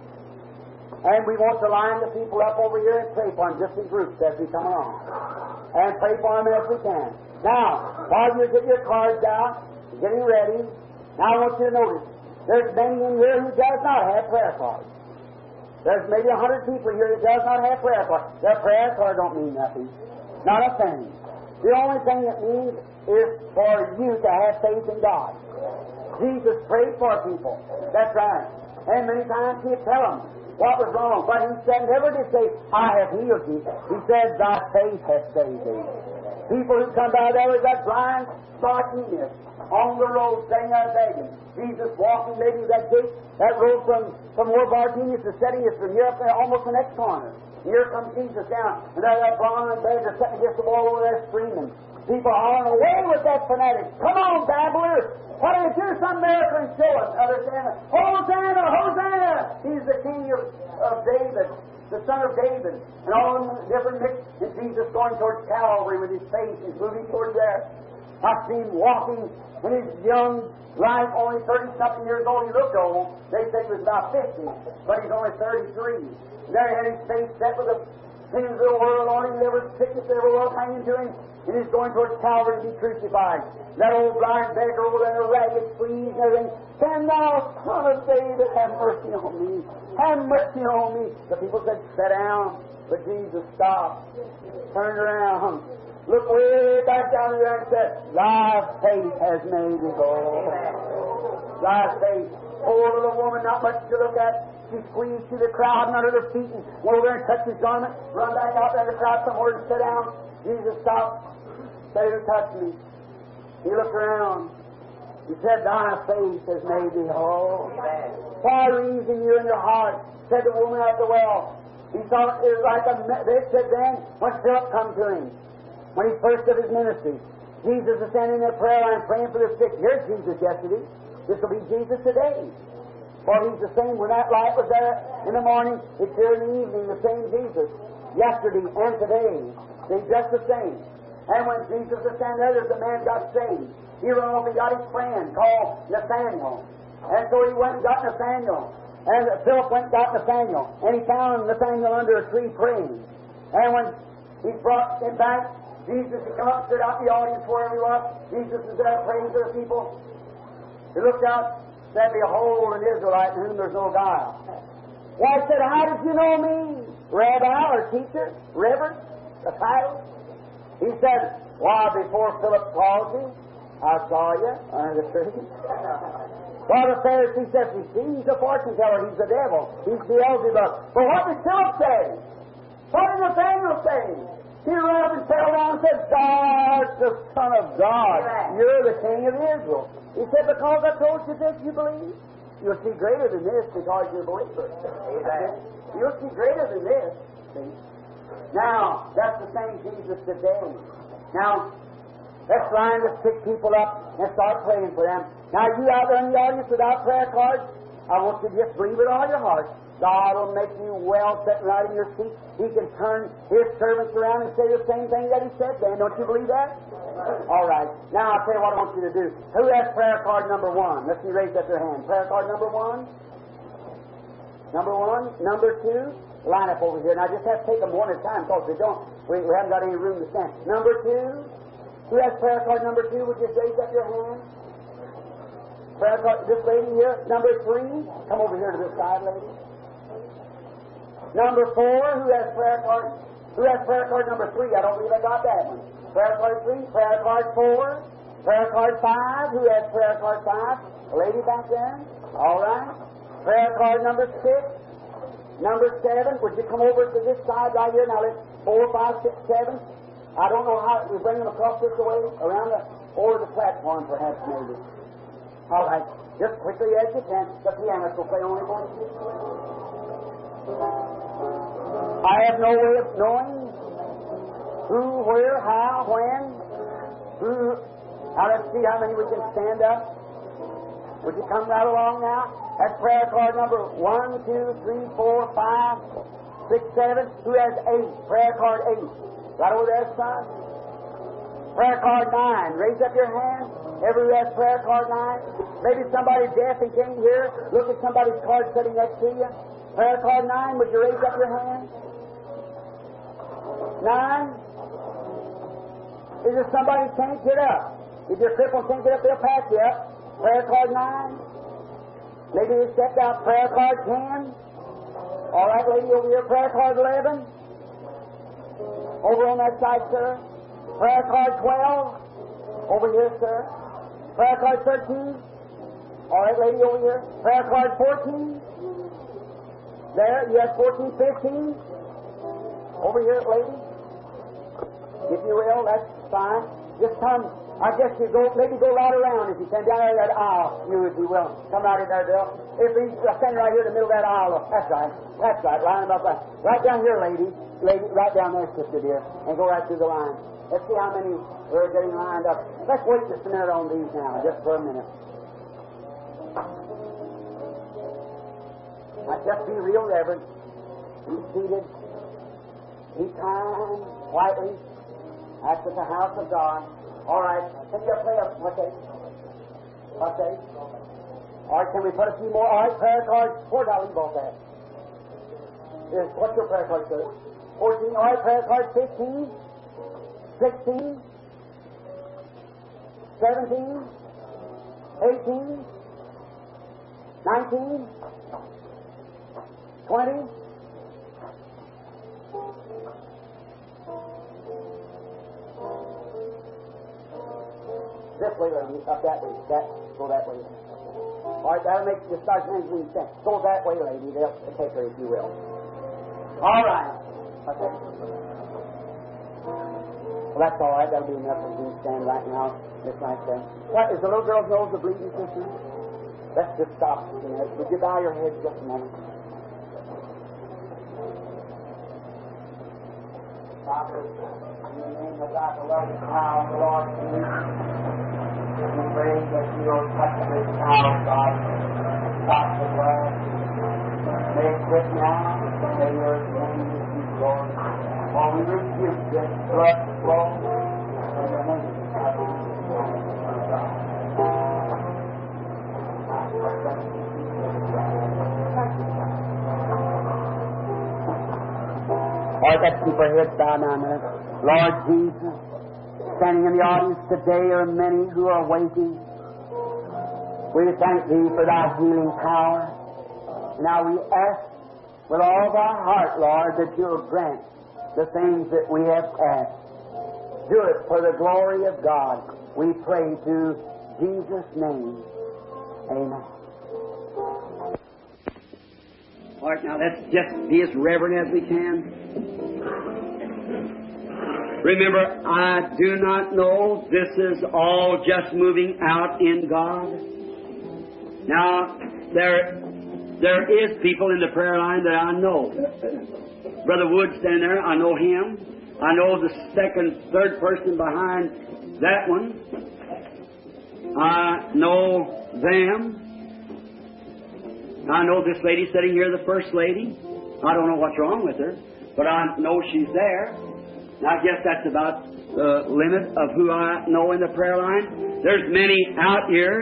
And we want to line the people up over here and pray for them just in groups as we come along. And pray for them as we can. Now, while you get your cards out, getting ready, now I want you to notice, there's many in here who does not have prayer cards. There's maybe 100 people here that does not have prayer cards. Their prayer card don't mean nothing. Not a thing. The only thing it means is for you to have faith in God. Jesus prayed for people. That's right. And many times He'd tell them what was wrong. But He said, never did say, I have healed you. He said, thy faith has saved thee. People who come by there with that blind Bartimaeus on the road saying they're begging. Jesus walking maybe that gate, that road from where Bartimaeus is sitting is from here up there almost the next corner. Here comes Jesus down, and there that blind beggar sitting against the wall over there screaming. People hollering, away with that fanatic. Come on, babbler. Why don't you do some miracle and show us? Others saying, Hosanna, Hosanna. He's the king of David, the son of David. And all of them different mixed. And Jesus going towards Calvary with His face. He's moving towards there. I see Him walking in His young life, only 30-something years old. He looked old. They said He was about 50, but He's only 33. There He had His face set with the sins of the world on Him. There was sickness everywhere hanging to Him. And He's going towards Calvary to be crucified. That old blind beggar over there in a ragged sleeves and everything. Stand thou, Son of David, have mercy on me. Have mercy on me. The people said, sit down. But Jesus stopped, turned around, looked way back down there and said, thy faith has made thee whole. Thy faith. Poor little woman, not much to look at. She squeezed through the crowd and under her feet and went over there and touched His garment, run back out there in the crowd somewhere and sit down. Jesus stopped. Said, who touched me? He looked around. He said, thy faith has made thee whole. Why reason you in your heart? Said the woman at the well. He thought it was like they said then, when Philip come to him, when he first of his ministry. Jesus is standing in the prayer line praying for the sick. Here's Jesus yesterday. This will be Jesus today. For He's the same. When that light was there in the morning, it's here in the evening, the same Jesus. Yesterday and today. They're just the same. And when Jesus was standing there, there's a man got saved. He ran off and got his friend called Nathaniel. And so he went and got Nathaniel. And Philip went and got Nathaniel. And he found Nathaniel under a tree praying. And when he brought him back, Jesus had come up, stood out in the audience wherever he was. Jesus was there praying for the people. He looked out, said, behold, an Israelite in whom there's no guile. Why, he said, how did you know me? Rabbi or teacher? Reverend? The title? He said, why, before Philip called you, I saw you under the tree. Well, the Pharisee says, you see, he's a fortune teller, he's the devil, he's Beelzebub. But what did Philip say? What did Nathaniel say? He ran up and fell down and said, thou art the Son of God. You're the King of Israel. He said, because I told you this, you believe? You'll see greater than this because you're a believer. Amen. You'll see greater than this. See? Now, that's the same Jesus today. Now, let's line the sick people up and start praying for them. Now, you out there in the audience without prayer cards, I want you to just believe with all your heart. God will make you well sitting right in your seat. He can turn His servants around and say the same thing that He said then. Don't you believe that? All right. Now, I'll tell you what I want you to do. Who has prayer card number 1? Let's see, raise up your hand. Prayer card number 1? Number 1? Number 2? Line up over here. Now, I just have to take them one at a time because we haven't got any room to stand. Number 2? Who has prayer card number 2? Would you raise up your hand? Prayer card, this lady here. Number 3? Come over here to this side, lady. Number 4, who has prayer card? Who has prayer card number 3? I don't believe I got that one. Prayer card 3, prayer card 4, prayer card 5. Who has prayer card 5? A lady back there? All right. Prayer card number 6. Number 7. Would you come over to this side right here? Now let's 4, 5, 6, 7. I don't know how we bring them across this way, around over the platform, perhaps maybe. All right. Just quickly as you can. The pianist will play only one. I have no way of knowing who, where, how, when, who. Now let's see how many we can stand up. Would you come right along now? That's prayer card number 1, 2, 3, 4, 5, 6, 7. Who has 8? Prayer card 8. Right over there, son. Prayer card 9. Raise up your hand. Everyone has prayer card 9. Maybe somebody deaf and can't hear. Look at somebody's card sitting next to you. Prayer card 9. Would you raise up your hand? 9. Is there somebody who can't get up? If you're crippled and can't get up, they'll pass you up. Prayer card 9. Maybe you stepped out. Prayer card 10. All right, lady over here. Prayer card 11. Over on that side, sir. Prayer card 12. Over here, sir. Prayer card 13. All right, lady over here. Prayer card 14. There, you have 14, 15. Over here, lady. If you will, that's fine. Just come. I guess you go, maybe go right around if you can, down there that aisle, you if you will. Come right in there, Bill. If he's standing right here in the middle of that aisle, that's right. That's right, line them up right. Right down here, lady. Lady, right down there, sister dear. And go right through the line. Let's see how many are getting lined up. Let's wait just a minute on these now, just for a minute. Now, just be real reverent. Be seated. Be kind, quietly. That's at the house of God. All right. Can you play up? What's that? What's that? All right, can we put a few more? All right, prayer cards. Where'd I leave all that? What's your prayer card, sir? 14. All right, prayer card 15. 16. 17. 18. 19. 20. This way, lady, up that way. Go that way. All right, that'll make the start making sense. Go that way, lady. They'll take her, if you will. All right. Okay. Well, that's all right. That'll be enough for you to stand right now, just like that. What, is the little girl's nose a bleeding, sister? Let's just stop. Would you bow your head just a moment? Father, in the name of God, the love and power of the Lord Jesus. We pray that you will touch this child, God. Stop the blood. May it quit now. May your name be Lord. While we rebuke this blood flow in the name of God. All right, let's keep our heads down now a minute. Lord Jesus, standing in the audience today are many who are waiting. We thank Thee for Thy healing power. Now we ask with all of our heart, Lord, that You'll grant the things that we have asked. Do it for the glory of God. We pray to Jesus' name. Amen. All right, now let's just be as reverent as we can. Remember, I do not know. This is all just moving out in God. Now, there is people in the prayer line that I know. Brother Wood standing there, I know him. I know the second, third person behind that one. I know them. I know this lady sitting here, the first lady. I don't know what's wrong with her, but I know she's there. Now, I guess that's about the limit of who I know in the prayer line. There's many out here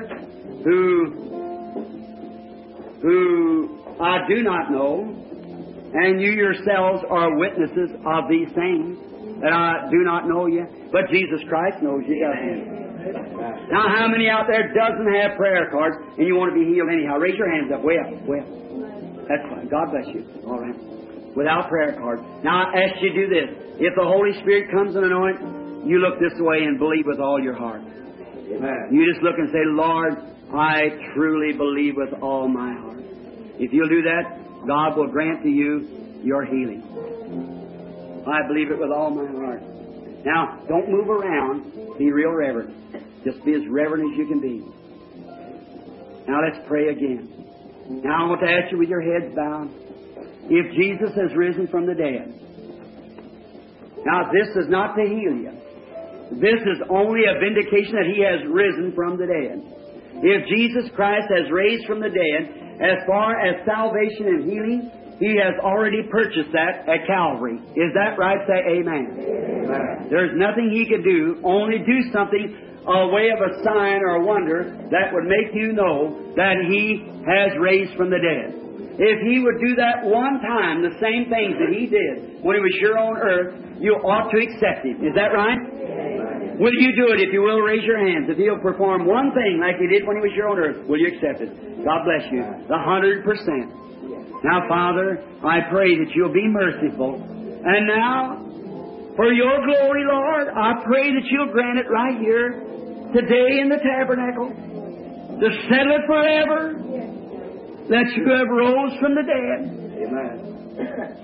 who I do not know, and you yourselves are witnesses of these things that I do not know yet. But Jesus Christ knows you, doesn't He? Now, how many out there doesn't have prayer cards and you want to be healed anyhow? Raise your hands up. Way up. Way up. That's fine. God bless you. All right. Without prayer cards. Now, I ask you to do this. If the Holy Spirit comes and anoints, you look this way and believe with all your heart. Amen. You just look and say, Lord, I truly believe with all my heart. If you'll do that, God will grant to you your healing. I believe it with all my heart. Now, don't move around. Be real reverent. Just be as reverent as you can be. Now, let's pray again. Now, I want to ask you with your heads bowed. If Jesus has risen from the dead, now this is not to heal you. This is only a vindication that He has risen from the dead. If Jesus Christ has raised from the dead, as far as salvation and healing He has already purchased that at Calvary. Is that right? Say amen. Amen. There's nothing He could do, only do something, a way of a sign or a wonder that would make you know that He has raised from the dead. If He would do that one time, the same things that He did when He was here on earth, you ought to accept Him. Is that right? Will you do it? If you will, raise your hands. If He'll perform one thing like He did when He was here on earth, will you accept it? God bless you. 100%. Now, Father, I pray that You'll be merciful. And now, for Your glory, Lord, I pray that You'll grant it right here, today in the tabernacle, to settle it forever, that You have rose from the dead. Amen.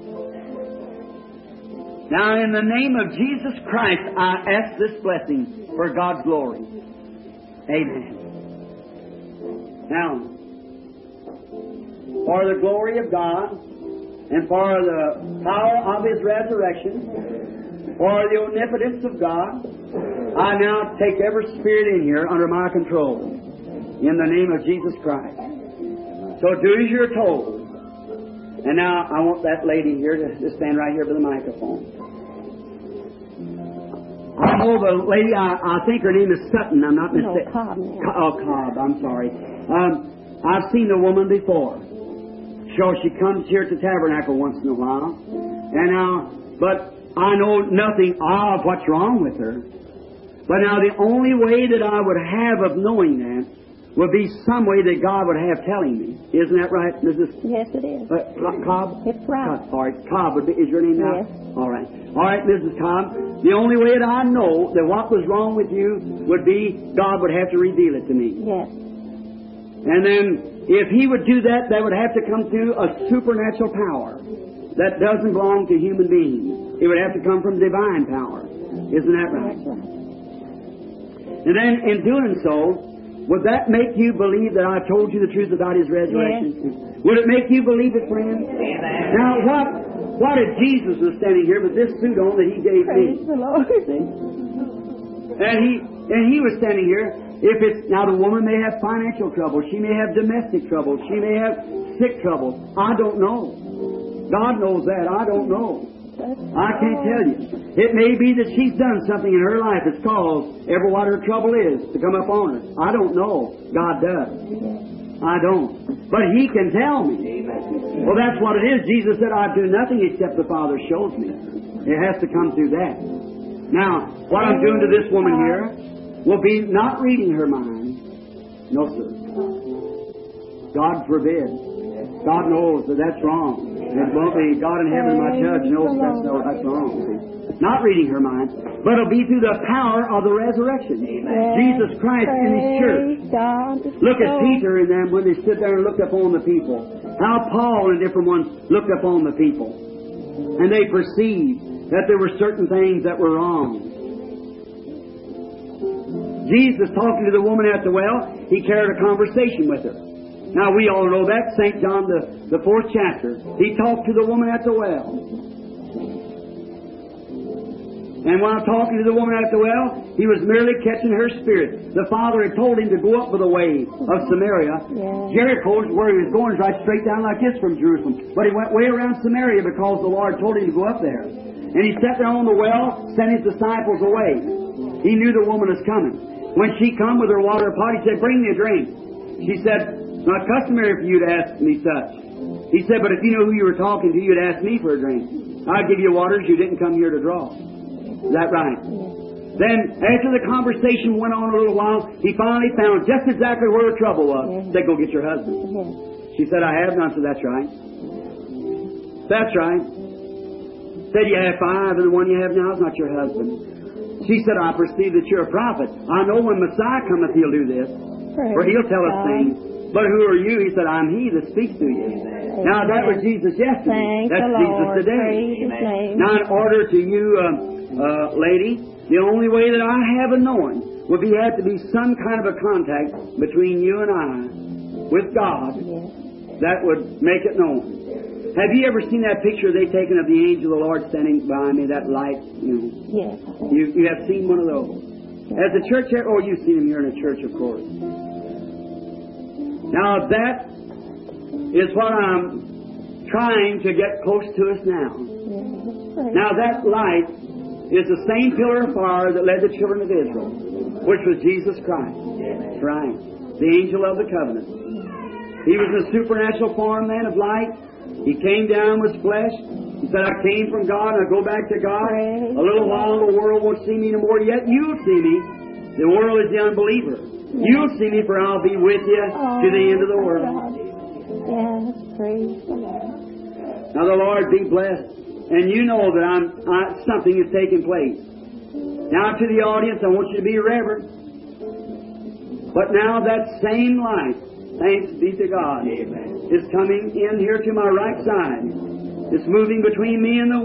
Now, in the name of Jesus Christ, I ask this blessing for God's glory. Amen. Now, for the glory of God and for the power of His resurrection, for the omnipotence of God, I now take every spirit in here under my control in the name of Jesus Christ. So do as you're told. And now I want that lady here to stand right here by the microphone. I know the lady, I think her name is Sutton, I'm not mistaken. No, Cobb. Cobb, I'm sorry. I've seen the woman before. So she comes here to Tabernacle once in a while. But I know nothing of what's wrong with her. But now the only way that I would have of knowing that would be some way that God would have telling me. Isn't that right, Mrs. Yes, it is. Cobb? It's right. All right. Cobb is your name now? Yes. All right. All right, Mrs. Cobb. The only way that I know that what was wrong with you would be God would have to reveal it to me. Yes. And then if He would do that, that would have to come through a supernatural power that doesn't belong to human beings. It would have to come from divine power. Isn't that right? That's right. And then in doing so, would that make you believe that I told you the truth about His resurrection? Yes. Would it make you believe it, friend? Amen. Now, what if Jesus was standing here with this suit on that He gave Praise me? the Lord. And he was standing here. If it's now, the woman may have financial trouble. She may have domestic trouble. She may have sick trouble. I don't know. God knows that. I don't know. I can't tell you. It may be that she's done something in her life that's caused ever what her trouble is to come up on her. I don't know. God does. I don't. But He can tell me. Well, that's what it is. Jesus said, I do nothing except the Father shows me. It has to come through that. Now, what I'm doing to this woman here will be not reading her mind. No, sir. God forbid. God knows that that's wrong. It won't be. God in heaven, my judge, knows that's wrong. See? Not reading her mind, but it'll be through the power of the resurrection. Jesus Christ in His church. Look at Peter and them when they stood there and looked upon the people. How Paul and different ones looked upon the people. And they perceived that there were certain things that were wrong. Jesus, talking to the woman at the well, He carried a conversation with her. Now, we all know that, St. John, the 4th chapter. He talked to the woman at the well. And while talking to the woman at the well, He was merely catching her spirit. The Father had told Him to go up by the way of Samaria. Yeah. Jericho, where He was going, is right straight down like this from Jerusalem. But He went way around Samaria because the Lord told Him to go up there. And He sat there on the well, sent His disciples away. He knew the woman was coming. When she come with her water pot, He said, bring me a drink. She said, it's not customary for you to ask me such. He said, but if you knew who you were talking to, you'd ask me for a drink. I'd give you waters you didn't come here to draw. Is that right? Then, after the conversation went on a little while, he finally found just exactly where her trouble was. Said, go get your husband. She said, I have none. So that's right. That's right. Said, you have 5, and the one you have now is not your husband. She said, I perceive that you're a prophet. I know when Messiah cometh, He'll do this. For He'll tell us things. But who are you? He said, I'm He that speaks to you. Now, that was Jesus yesterday. That's Jesus today. Now, in order to you, lady, the only way that I have of knowing would have to be some kind of a contact between you and I with God that would make it known. Have you ever seen that picture they've taken of the angel of the Lord standing behind me, that light? Yes. You have seen one of those. Has the church ever? Oh, you've seen him here in a church, of course. Now, that is what I'm trying to get close to us now. Now that light is the same pillar of fire that led the children of Israel, which was Jesus Christ. That's right. The angel of the covenant. He was a supernatural form, man, of light. He came down with flesh. He said, I came from God and I go back to God. A little while the world won't see me no more, yet you'll see me. The world is the unbeliever. You'll see me, for I'll be with you to the end of the world. Yes, praise the Lord. Now the Lord be blessed. And you know that something is taking place. Now to the audience, I want you to be reverent. But now that same light, thanks be to God, is coming in here to my right side. It's moving between me and the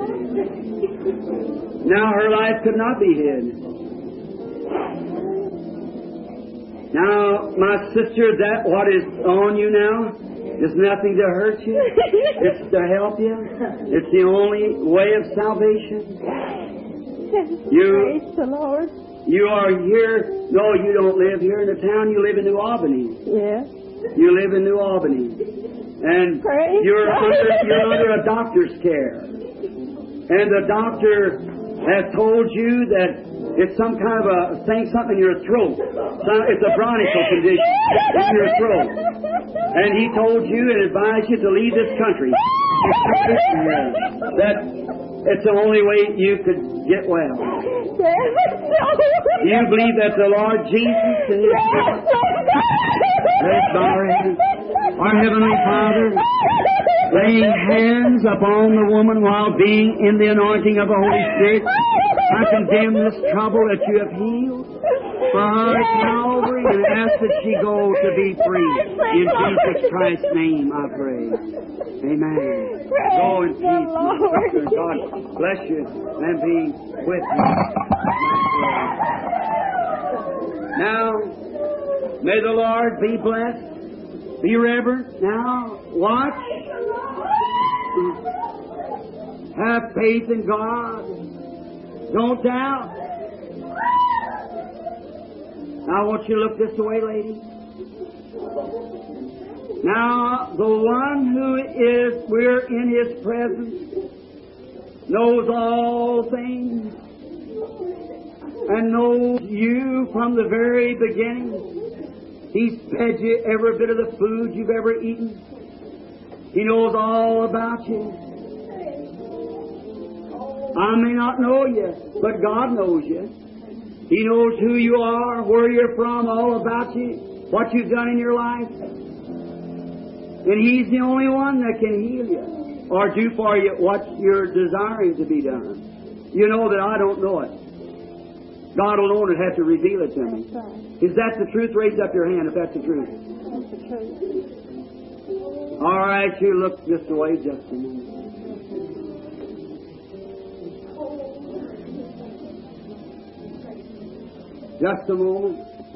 woman. Now her life could not be hid. Now, my sister, that what is on you now is nothing to hurt you. It's to help you. It's the only way of salvation. Praise the Lord. You are here. No, you don't live here in the town. You live in New Albany. Yes. You live in New Albany. And you're under a doctor's care. And the doctor has told you that it's some kind of a thing, something in your throat. It's a bronchial condition in your throat. And he told you and advised you to leave this country. That it's the only way you could get well. Do you believe that the Lord Jesus and His Spirit? Let's bow our heads. Our Heavenly Father, laying hands upon the woman while being in the anointing of the Holy Spirit, I condemn this trouble that you have healed for her at Calvary and ask that she go to be free. In Jesus Christ's name, I pray. Amen. Go in peace. God bless you and be with you. Now, may the Lord be blessed. Be reverent. Now, watch. Have faith in God. Don't doubt. Now I want you to look this way, lady. Now, the one who we're in His presence, knows all things, and knows you from the very beginning. He's fed you every bit of the food you've ever eaten. He knows all about you. I may not know you, but God knows you. He knows who you are, where you're from, all about you, what you've done in your life. And He's the only one that can heal you or do for you what you're desiring to be done. You know that I don't know it. God alone would have to reveal it to me. Is that the truth? Raise up your hand if that's the truth. That's the truth. All right, you look this way just a minute. Just a moment.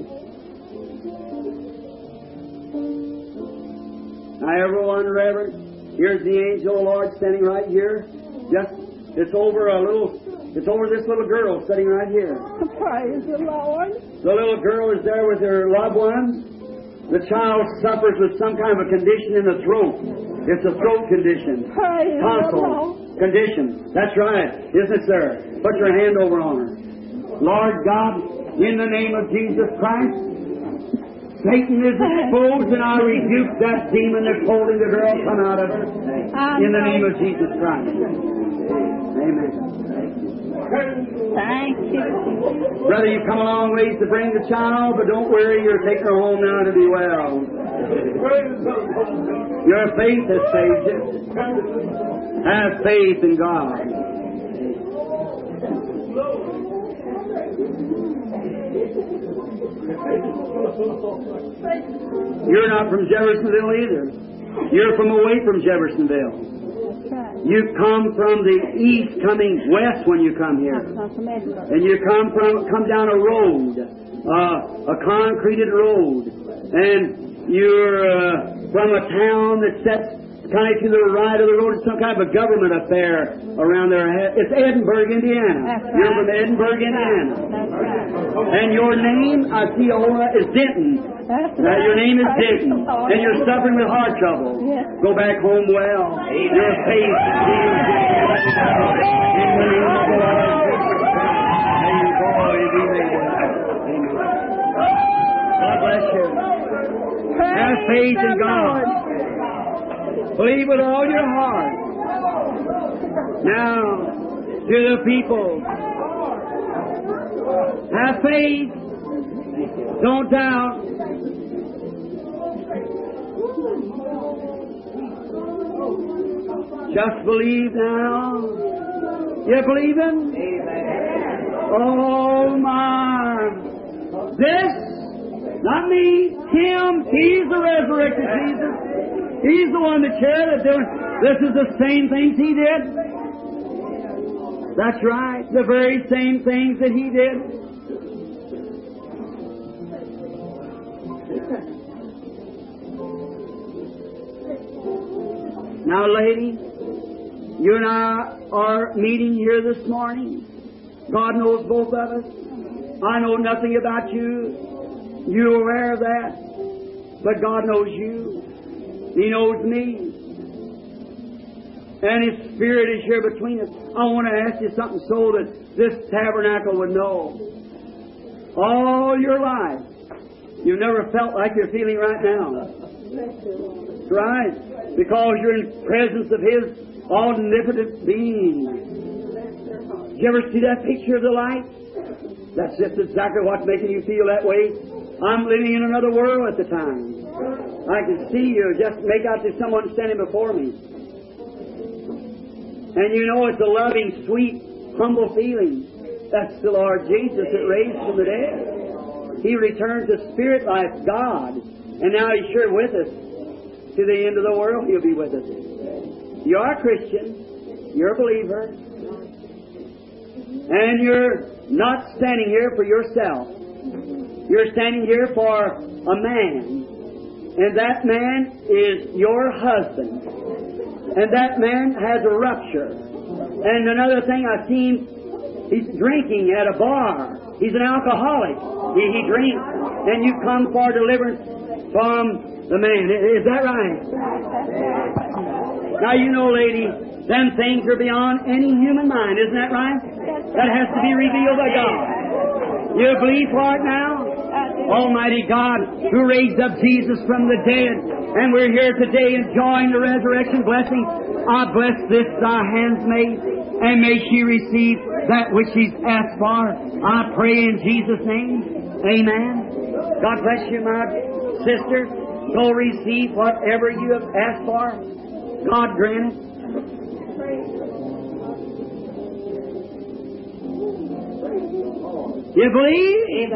Now, everyone, Reverend, here's the angel of the Lord standing right here. It's over this little girl sitting right here. Praise the Lord. The little girl is there with her loved ones. The child suffers with some kind of a condition in the throat. It's a throat condition. Praise Tonsil condition. That's right. Isn't it, sir? Put your hand over on her. Lord God, in the name of Jesus Christ, Satan is exposed, and I rebuke that demon that's holding the girl. Come out of her. In the name of Jesus Christ. Amen. Thank you. Brother, you come a long ways to bring the child, but don't worry, you're taking her home now to be well. Your faith has saved you. Have faith in God. You're not from Jeffersonville either. You're from away from Jeffersonville. You come from the east, coming west when you come here. And you come down a road, a concreted road. And you're from a town that sets kind of to the right of the road. It's some kind of a government affair around there. It's Edinburgh, Indiana. That's You're right. from Edinburgh, Indiana. That's right. And your name, I see, is Denton. That's Now, your name is Praise Denton. the Lord. And you're suffering with heart trouble. Yes. Go back home well. Your faith is healed. In the name of the Lord. May you go and be made well. Amen. God bless you. Have faith in God. Believe with all your heart. Now, to the people, have faith. Don't doubt. Just believe now. You believing? Oh my! This, not me, Him. He's the resurrected Jesus. He's the one that carried it. This is the same things He did. That's right. The very same things that He did. Now, lady, you and I are meeting here this morning. God knows both of us. I know nothing about you. You're aware of that. But God knows you. He knows me. And His Spirit is here between us. I want to ask you something so that this tabernacle would know. All your life, you've never felt like you're feeling right now. That's right. Because you're in the presence of His omnipotent being. Did you ever see that picture of the light? That's just exactly what's making you feel that way. I'm living in another world at the time. I can see you. Just make out there's someone standing before me. And you know it's a loving, sweet, humble feeling. That's the Lord Jesus that raised from the dead. He returned to spirit life, God. And now He's sure with us. To the end of the world, He'll be with us. You are a Christian. You're a believer. And you're not standing here for yourself. You're standing here for a man. And that man is your husband. And that man has a rupture. And another thing I've seen, he's drinking at a bar. He's an alcoholic. He drinks. And you come for deliverance from the man. Is that right? Now, you know, lady, them things are beyond any human mind. Isn't that right? That has to be revealed by God. You believe for it now? Almighty God, who raised up Jesus from the dead, and we're here today enjoying the resurrection blessing. I bless this thy handmaid, and may she receive that which she's asked for. I pray in Jesus' name. Amen. God bless you, my sister. Go receive whatever you have asked for. God grant it. You believe?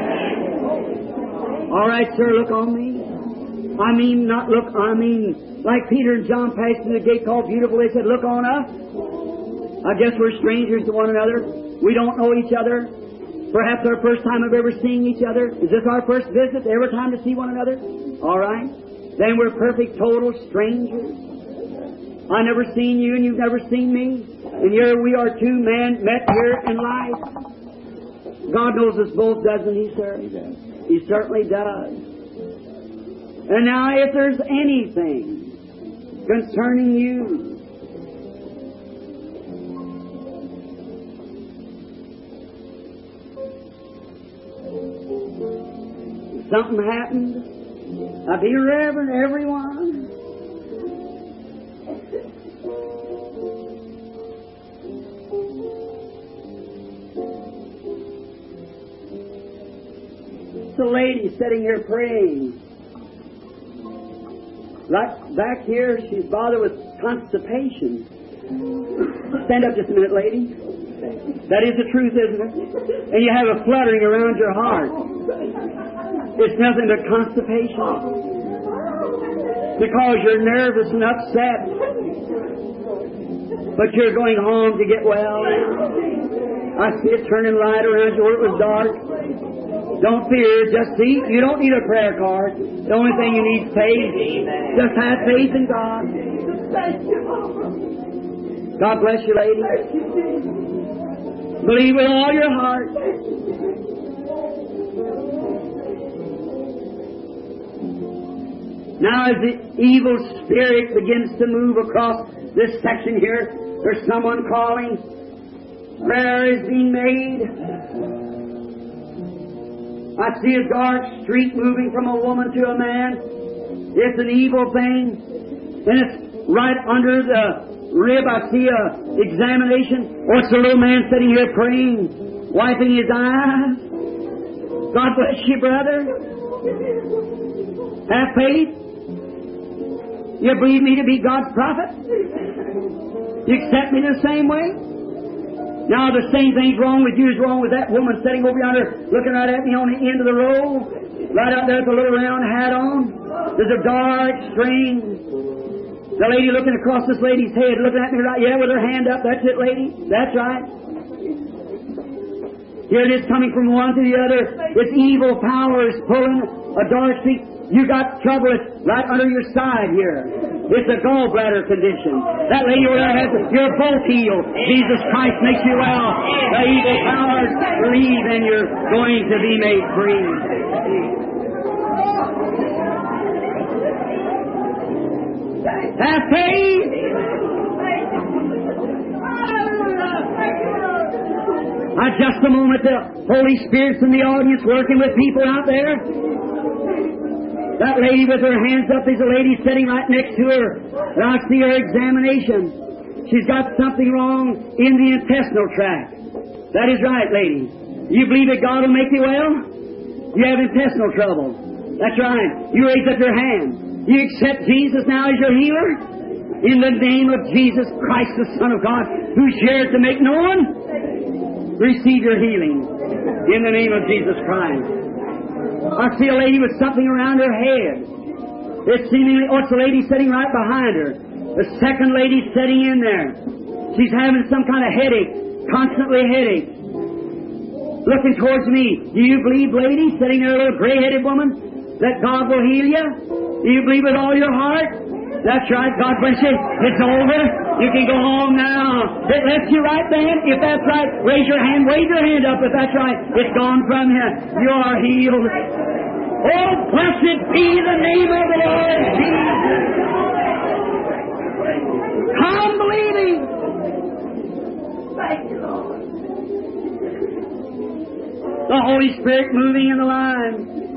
All right, sir, look on me. I mean, not look, I mean, like Peter and John passed through the gate called Beautiful, they said, look on us. I guess we're strangers to one another. We don't know each other. Perhaps our first time of ever seeing each other. Is this our first visit, ever time to see one another? All right. Then we're perfect, total strangers. I never seen you and you've never seen me. And here we are two men met here in life. God knows us both, doesn't He, sir? He certainly does. And now if there's anything concerning you, something happened, I'll be reverent, everyone. It's a lady sitting here praying. Like back here, she's bothered with constipation. Stand up just a minute, lady. That is the truth, isn't it? And you have a fluttering around your heart. It's nothing but constipation. Because you're nervous and upset. But you're going home to get well. I see it turning light around you where it was dark. Don't fear, just see. You don't need a prayer card. The only thing you need is faith. Just have faith in God. God bless you, lady. Believe with all your heart. Now as the evil spirit begins to move across this section here, there's someone calling. Prayer is being made. I see a dark streak moving from a woman to a man. It's an evil thing. And it's right under the rib. I see a examination. Or it's a little man sitting here praying, wiping his eyes. God bless you, brother. Have faith. You believe me to be God's prophet? You accept me the same way? Now the same thing's wrong with you as wrong with that woman sitting over yonder looking right at me on the end of the row. Right out there with a little round hat on. There's a dark string. The lady looking across this lady's head, looking at me right, yeah, with her hand up. That's it, lady. That's right. Here it is coming from one to the other. It's evil power is pulling a dark streak. You got trouble. It's right under your side here. It's a gallbladder condition. That lady over there has you're both healed. Jesus Christ makes you well. The evil powers leave and you're going to be made free. Have faith. Just a moment, the Holy Spirit's in the audience working with people out there. That lady with her hands up, there's a lady sitting right next to her. And I see her examination. She's got something wrong in the intestinal tract. That is right, lady. You believe that God will make you well? You have intestinal trouble. That's right. You raise up your hand. You accept Jesus now as your healer? In the name of Jesus Christ, the Son of God, who's here to make known, receive your healing. In the name of Jesus Christ. I see a lady with something around her head. It's seemingly, it's a lady sitting right behind her. The second lady sitting in there. She's having some kind of headache, constantly headache. Looking towards me. Do you believe, lady, sitting there, a little gray-headed woman, that God will heal you? Do you believe with all your heart? That's right. God bless you. It's over. You can go home now. It left you right then. If that's right, raise your hand. Wave your hand up if that's right. It's gone from you. You are healed. Oh, blessed be the name of the Lord Jesus. Come believing. Thank you, Lord. The Holy Spirit moving in the line.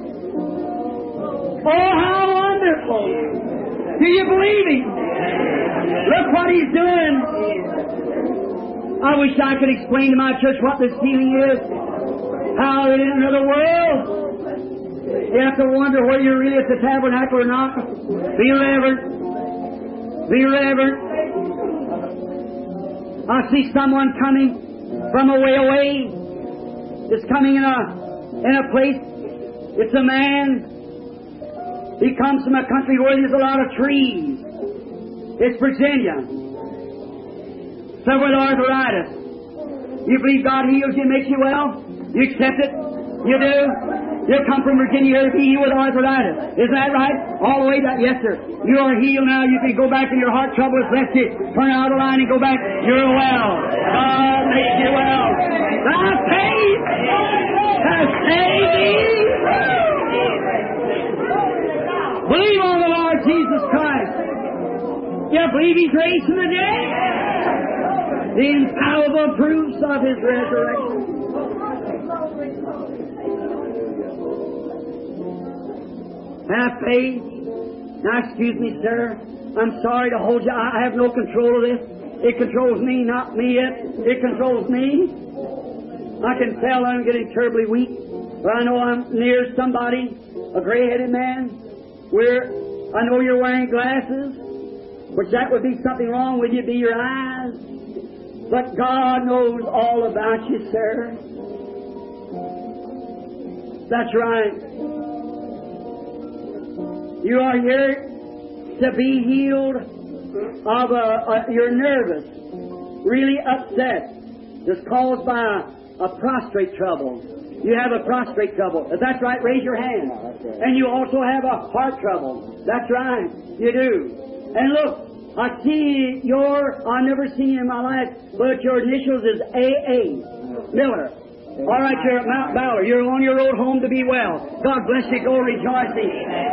Oh, how wonderful. Do you believe Him? Look what He's doing. I wish I could explain to my church what this healing is. How it is in another world. You have to wonder whether you're really at the tabernacle or not. Be reverent. Be reverent. I see someone coming from a way away. It's coming in a place. It's a man. He comes from a country where there's a lot of trees. It's Virginia. Suffer with arthritis. You believe God heals you, makes you well? You accept it? You do? You come from Virginia here to be healed with arthritis. Is that right? All the way back? Yes, sir. You are healed now. You can go back and your heart trouble has left you. Turn out of the line and go back. You're well. God makes you well. Thy faith has saved thee. Believe on the Lord Jesus Christ. You believe He's raised from the dead? The infallible proofs of His resurrection. Have faith. Now, excuse me, sir. I'm sorry to hold you. I have no control of this. It controls me, not me yet. It controls me. I can tell I'm getting terribly weak. But I know I'm near somebody, a gray-headed man. I know you're wearing glasses, which that would be something wrong with you, be your eyes. But God knows all about you, sir. That's right. You are here to be healed of you're nervous, really upset. It's caused by a prostrate trouble. You have a prostrate trouble. If that's right, raise your hand. And you also have a heart trouble. That's right. You do. And look, I see I've never seen you in my life, but your initials is A.A. Miller. All right, you're at Mount Ballard. You're on your road home to be well. God bless you. Go rejoicing.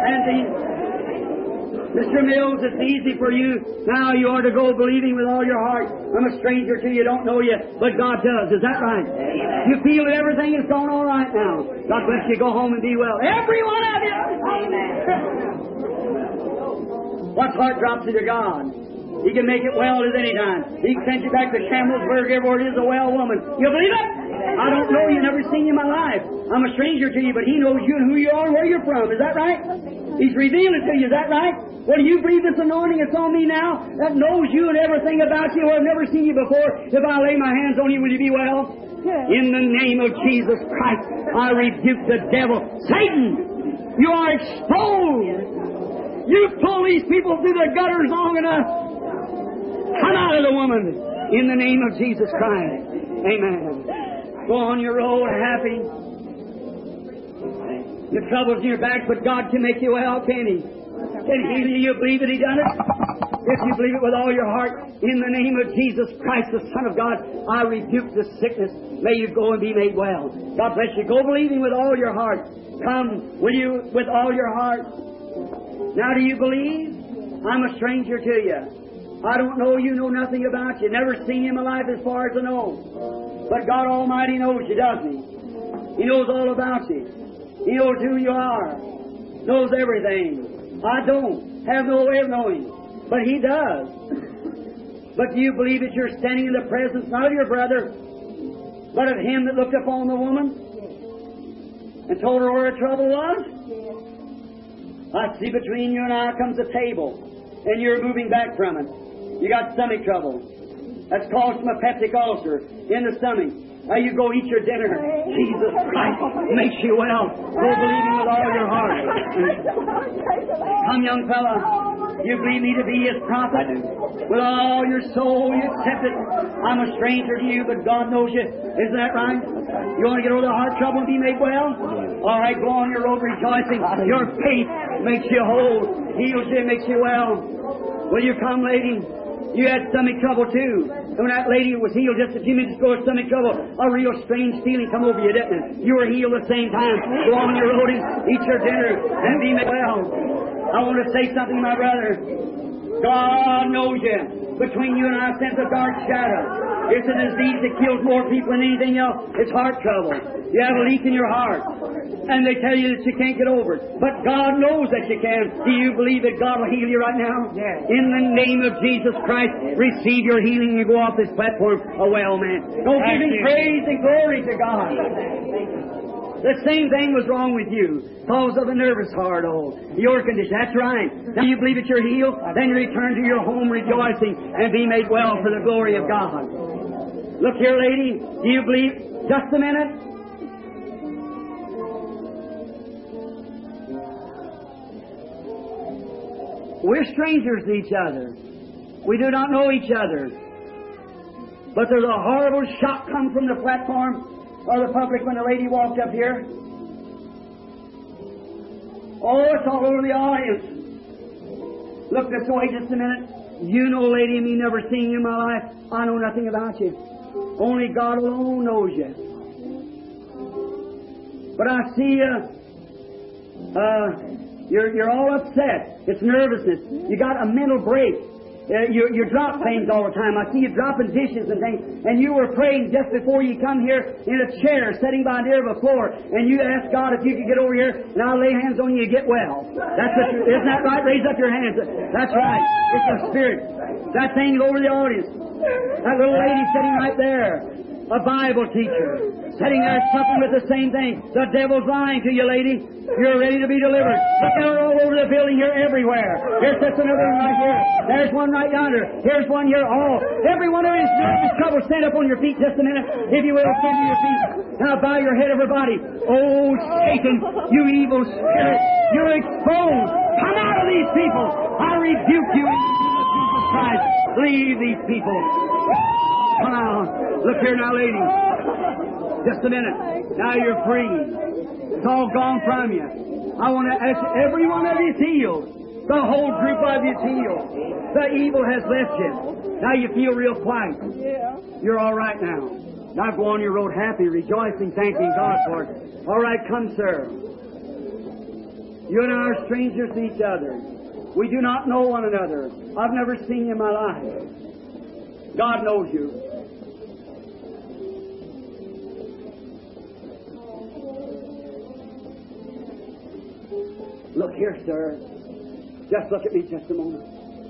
Mr. Mills, it's easy for you. Now you are to go believing with all your heart. I'm a stranger to you, don't know you, but God does. Is that right? You feel that everything is going all right now. God bless you. Go home and be well. Every one of you. What's heart drops into God? He can make it well at any time. He can send you back to Chamelsburg, everywhere it is, a well woman. You believe it? I don't know you, never seen you in my life. I'm a stranger to you, but He knows you and who you are and where you're from. Is that right? He's revealed it to you. Is that right? Well, do you breathe this anointing that's on me now that knows you and everything about you? Well, I've never seen you before. If I lay my hands on you, will you be well? In the name of Jesus Christ, I rebuke the devil. Satan, you are exposed. You've pulled these people through the gutters long enough. Come out of the woman in the name of Jesus Christ. Amen. Go on your road happy. The trouble's in your back, but God can make you well, can He? Can He heal you? You believe that He done it? If you believe it with all your heart, in the name of Jesus Christ, the Son of God, I rebuke the sickness. May you go and be made well. God bless you. Go believing with all your heart. Come, will you, with all your heart? Now, do you believe? I'm a stranger to you. I don't know you, know nothing about you. Never seen you in my life as far as I know. But God Almighty knows you, doesn't He? He knows all about you. He knows who you are. Knows everything. I don't have no way of knowing. But He does. But do you believe that you're standing in the presence not of your brother, but of Him that looked upon the woman and told her where her trouble was? I see between you and I comes a table, and you're moving back from it. You got stomach trouble. That's caused from a peptic ulcer in the stomach. Now you go eat your dinner. Jesus Christ makes you well. Go believing with all your heart. Come, young fella. You believe me to be His prophet? With all your soul, you accept it. I'm a stranger to you, but God knows you. Isn't that right? You want to get over the heart trouble and be made well? All right, go on your road rejoicing. Your faith makes you whole, heals you, makes you well. Will you come, lady? You had stomach trouble too. And when that lady was healed just a few minutes ago of stomach trouble, a real strange feeling come over you, didn't it? You were healed at the same time. Go on your road and eat your dinner and be made well. I want to say something, my brother. God knows you. Between you and I stands a dark shadow. It's a disease that kills more people than anything else. It's heart trouble. You have a leak in your heart. And they tell you that you can't get over it. But God knows that you can. Do you believe that God will heal you right now? Yes. In the name of Jesus Christ, receive your healing and go off this platform a well man. Go giving praise and glory to God. The same thing was wrong with you because of a nervous heart, your condition. That's right. Now you believe that you're healed, then you return to your home rejoicing and be made well for the glory of God. Look here, lady. Do you believe? Just a minute. We're strangers to each other. We do not know each other. But there's a horrible shock come from the platform or the public when the lady walked up here. Oh, it's all over the audience. Look this way just a minute. You know, lady, me never seen you in my life. I know nothing about you. Only God alone knows you. But I see you're all upset. It's nervousness. You got a mental break. You drop things all the time. I see you dropping dishes and things. And you were praying just before you come here in a chair, sitting by near the floor. And you asked God if you could get over here, and I'll lay hands on you and get well. Isn't that right? Raise up your hands. That's right. It's the Spirit. That thing over the audience. That little lady sitting right there. A Bible teacher. Sitting there suffering with the same thing. The devil's lying to you, lady. You're ready to be delivered. Look, they're all over the building here, everywhere. Here's just another one right here. There's one right yonder. Here's one here. All. Every one of you is trouble. Stand up on your feet just a minute. If you will, stand to your feet. Now bow your head, everybody. Oh, Satan, you evil spirit. You're exposed. Come out of these people. I rebuke you in Jesus Christ. Leave these people. Come on. Look here now, lady. Just a minute. Now you're free. It's all gone from you. I want to ask every one of you is healed. The whole group of you is healed. The evil has left you. Now you feel real quiet. Yeah. You're all right now. Now go on your road happy, rejoicing, thanking God for it. All right, come, sir. You and I are strangers to each other. We do not know one another. I've never seen you in my life. God knows you. Look here, sir. Just look at me just a moment.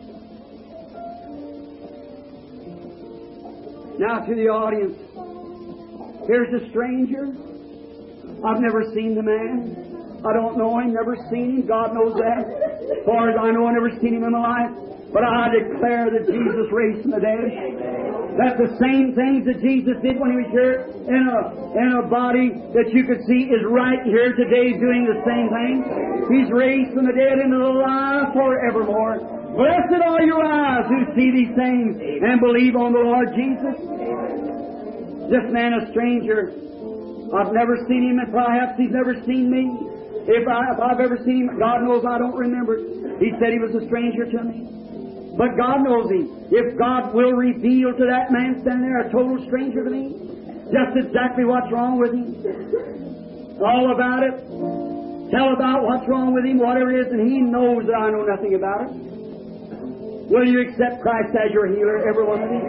Now to the audience. Here's a stranger. I've never seen the man. I don't know him, never seen him. God knows that. As far as I know, I've never seen him in my life. But I declare that Jesus raised from the dead. That the same things that Jesus did when He was here in a body that you could see is right here today doing the same thing. He's raised from the dead into the life forevermore. Blessed are your eyes who see these things and believe on the Lord Jesus. This man, a stranger, I've never seen him, and perhaps he's never seen me. If I've ever seen him, God knows I don't remember. He said he was a stranger to me. But God knows him. If God will reveal to that man standing there, a total stranger to me, just exactly what's wrong with him, all about it, tell about what's wrong with him, whatever it is, and he knows that I know nothing about it. Will you accept Christ as your healer, every one of you?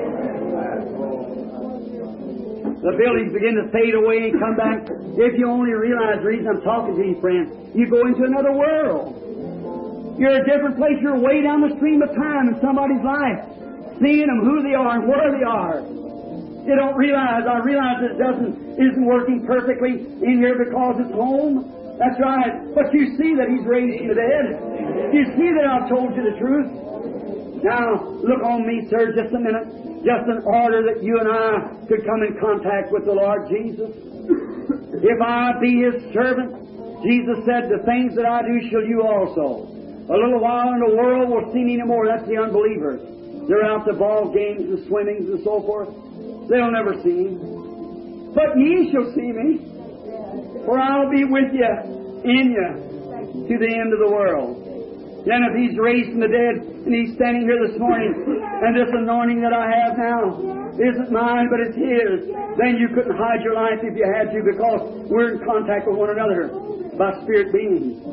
The buildings begin to fade away and come back. If you only realize the reason I'm talking to you, friends, you go into another world. You're a different place. You're way down the stream of time in somebody's life, seeing them, who they are and where they are. You don't realize. I realize it isn't working perfectly in here because it's home. That's right. But you see that He's raised from the dead. You see that I've told you the truth. Now, look on me, sir, just a minute. Just in order that you and I could come in contact with the Lord Jesus. If I be His servant, Jesus said, the things that I do shall you also. A little while and the world will see me no more. That's the unbeliever. They're out to ball games and swimmings and so forth. They'll never see Him. But ye shall see me. For I'll be with you, in you, to the end of the world. Then if He's raised from the dead and He's standing here this morning and this anointing that I have now isn't mine but it's His, then you couldn't hide your life if you had to, because we're in contact with one another by spirit beings.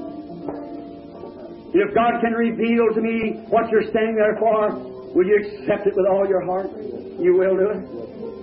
If God can reveal to me what you're standing there for, will you accept it with all your heart? You will do it.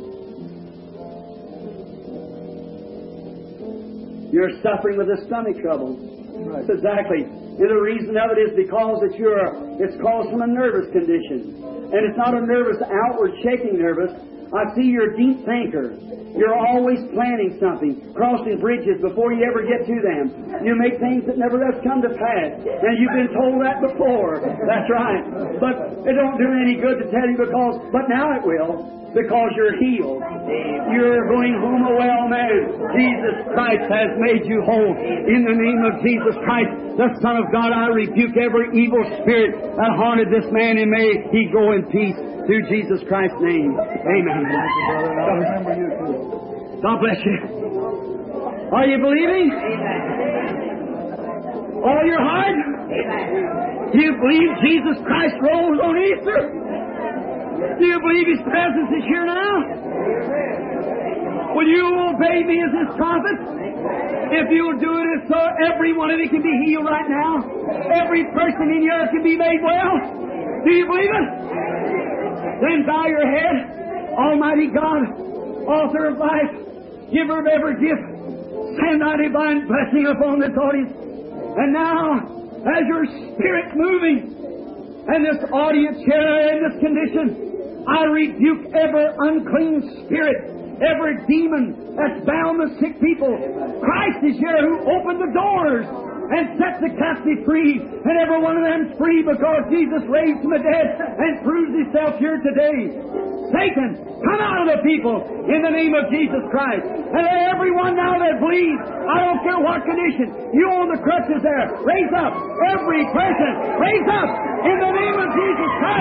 You're suffering with a stomach trouble. That's exactly. And the reason of it is because it's caused from a nervous condition. And it's not a nervous, outward shaking nervous. I see you're a deep thinker. You're always planning something, crossing bridges before you ever get to them. You make things that never does come to pass. And you've been told that before. That's right. But it don't do any good to tell you but now it will. Because you're healed. You're going home a well man. Jesus Christ has made you whole. In the name of Jesus Christ, the Son of God, I rebuke every evil spirit that haunted this man, and may he go in peace through Jesus Christ's name. Amen. God bless you. Are you believing? All your heart? Do you believe Jesus Christ rose on Easter? Do you believe His presence is here now? Will you obey me as His prophet? If you will do it, so every one of you can be healed right now. Every person in here can be made well. Do you believe it? Then bow your head. Almighty God, author of life, giver of every gift, send thy divine blessing upon this audience. And now, as your Spirit's moving, and this audience here in this condition, I rebuke every unclean spirit, every demon that's bound the sick people. Christ is here who opened the doors and set the captive free. And every one of them's free because Jesus raised from the dead and proves Himself here today. Satan, come out of the people in the name of Jesus Christ. And everyone now that bleeds, I don't care what condition, you on the crutches there, raise up. Every person, raise up in the name of Jesus Christ.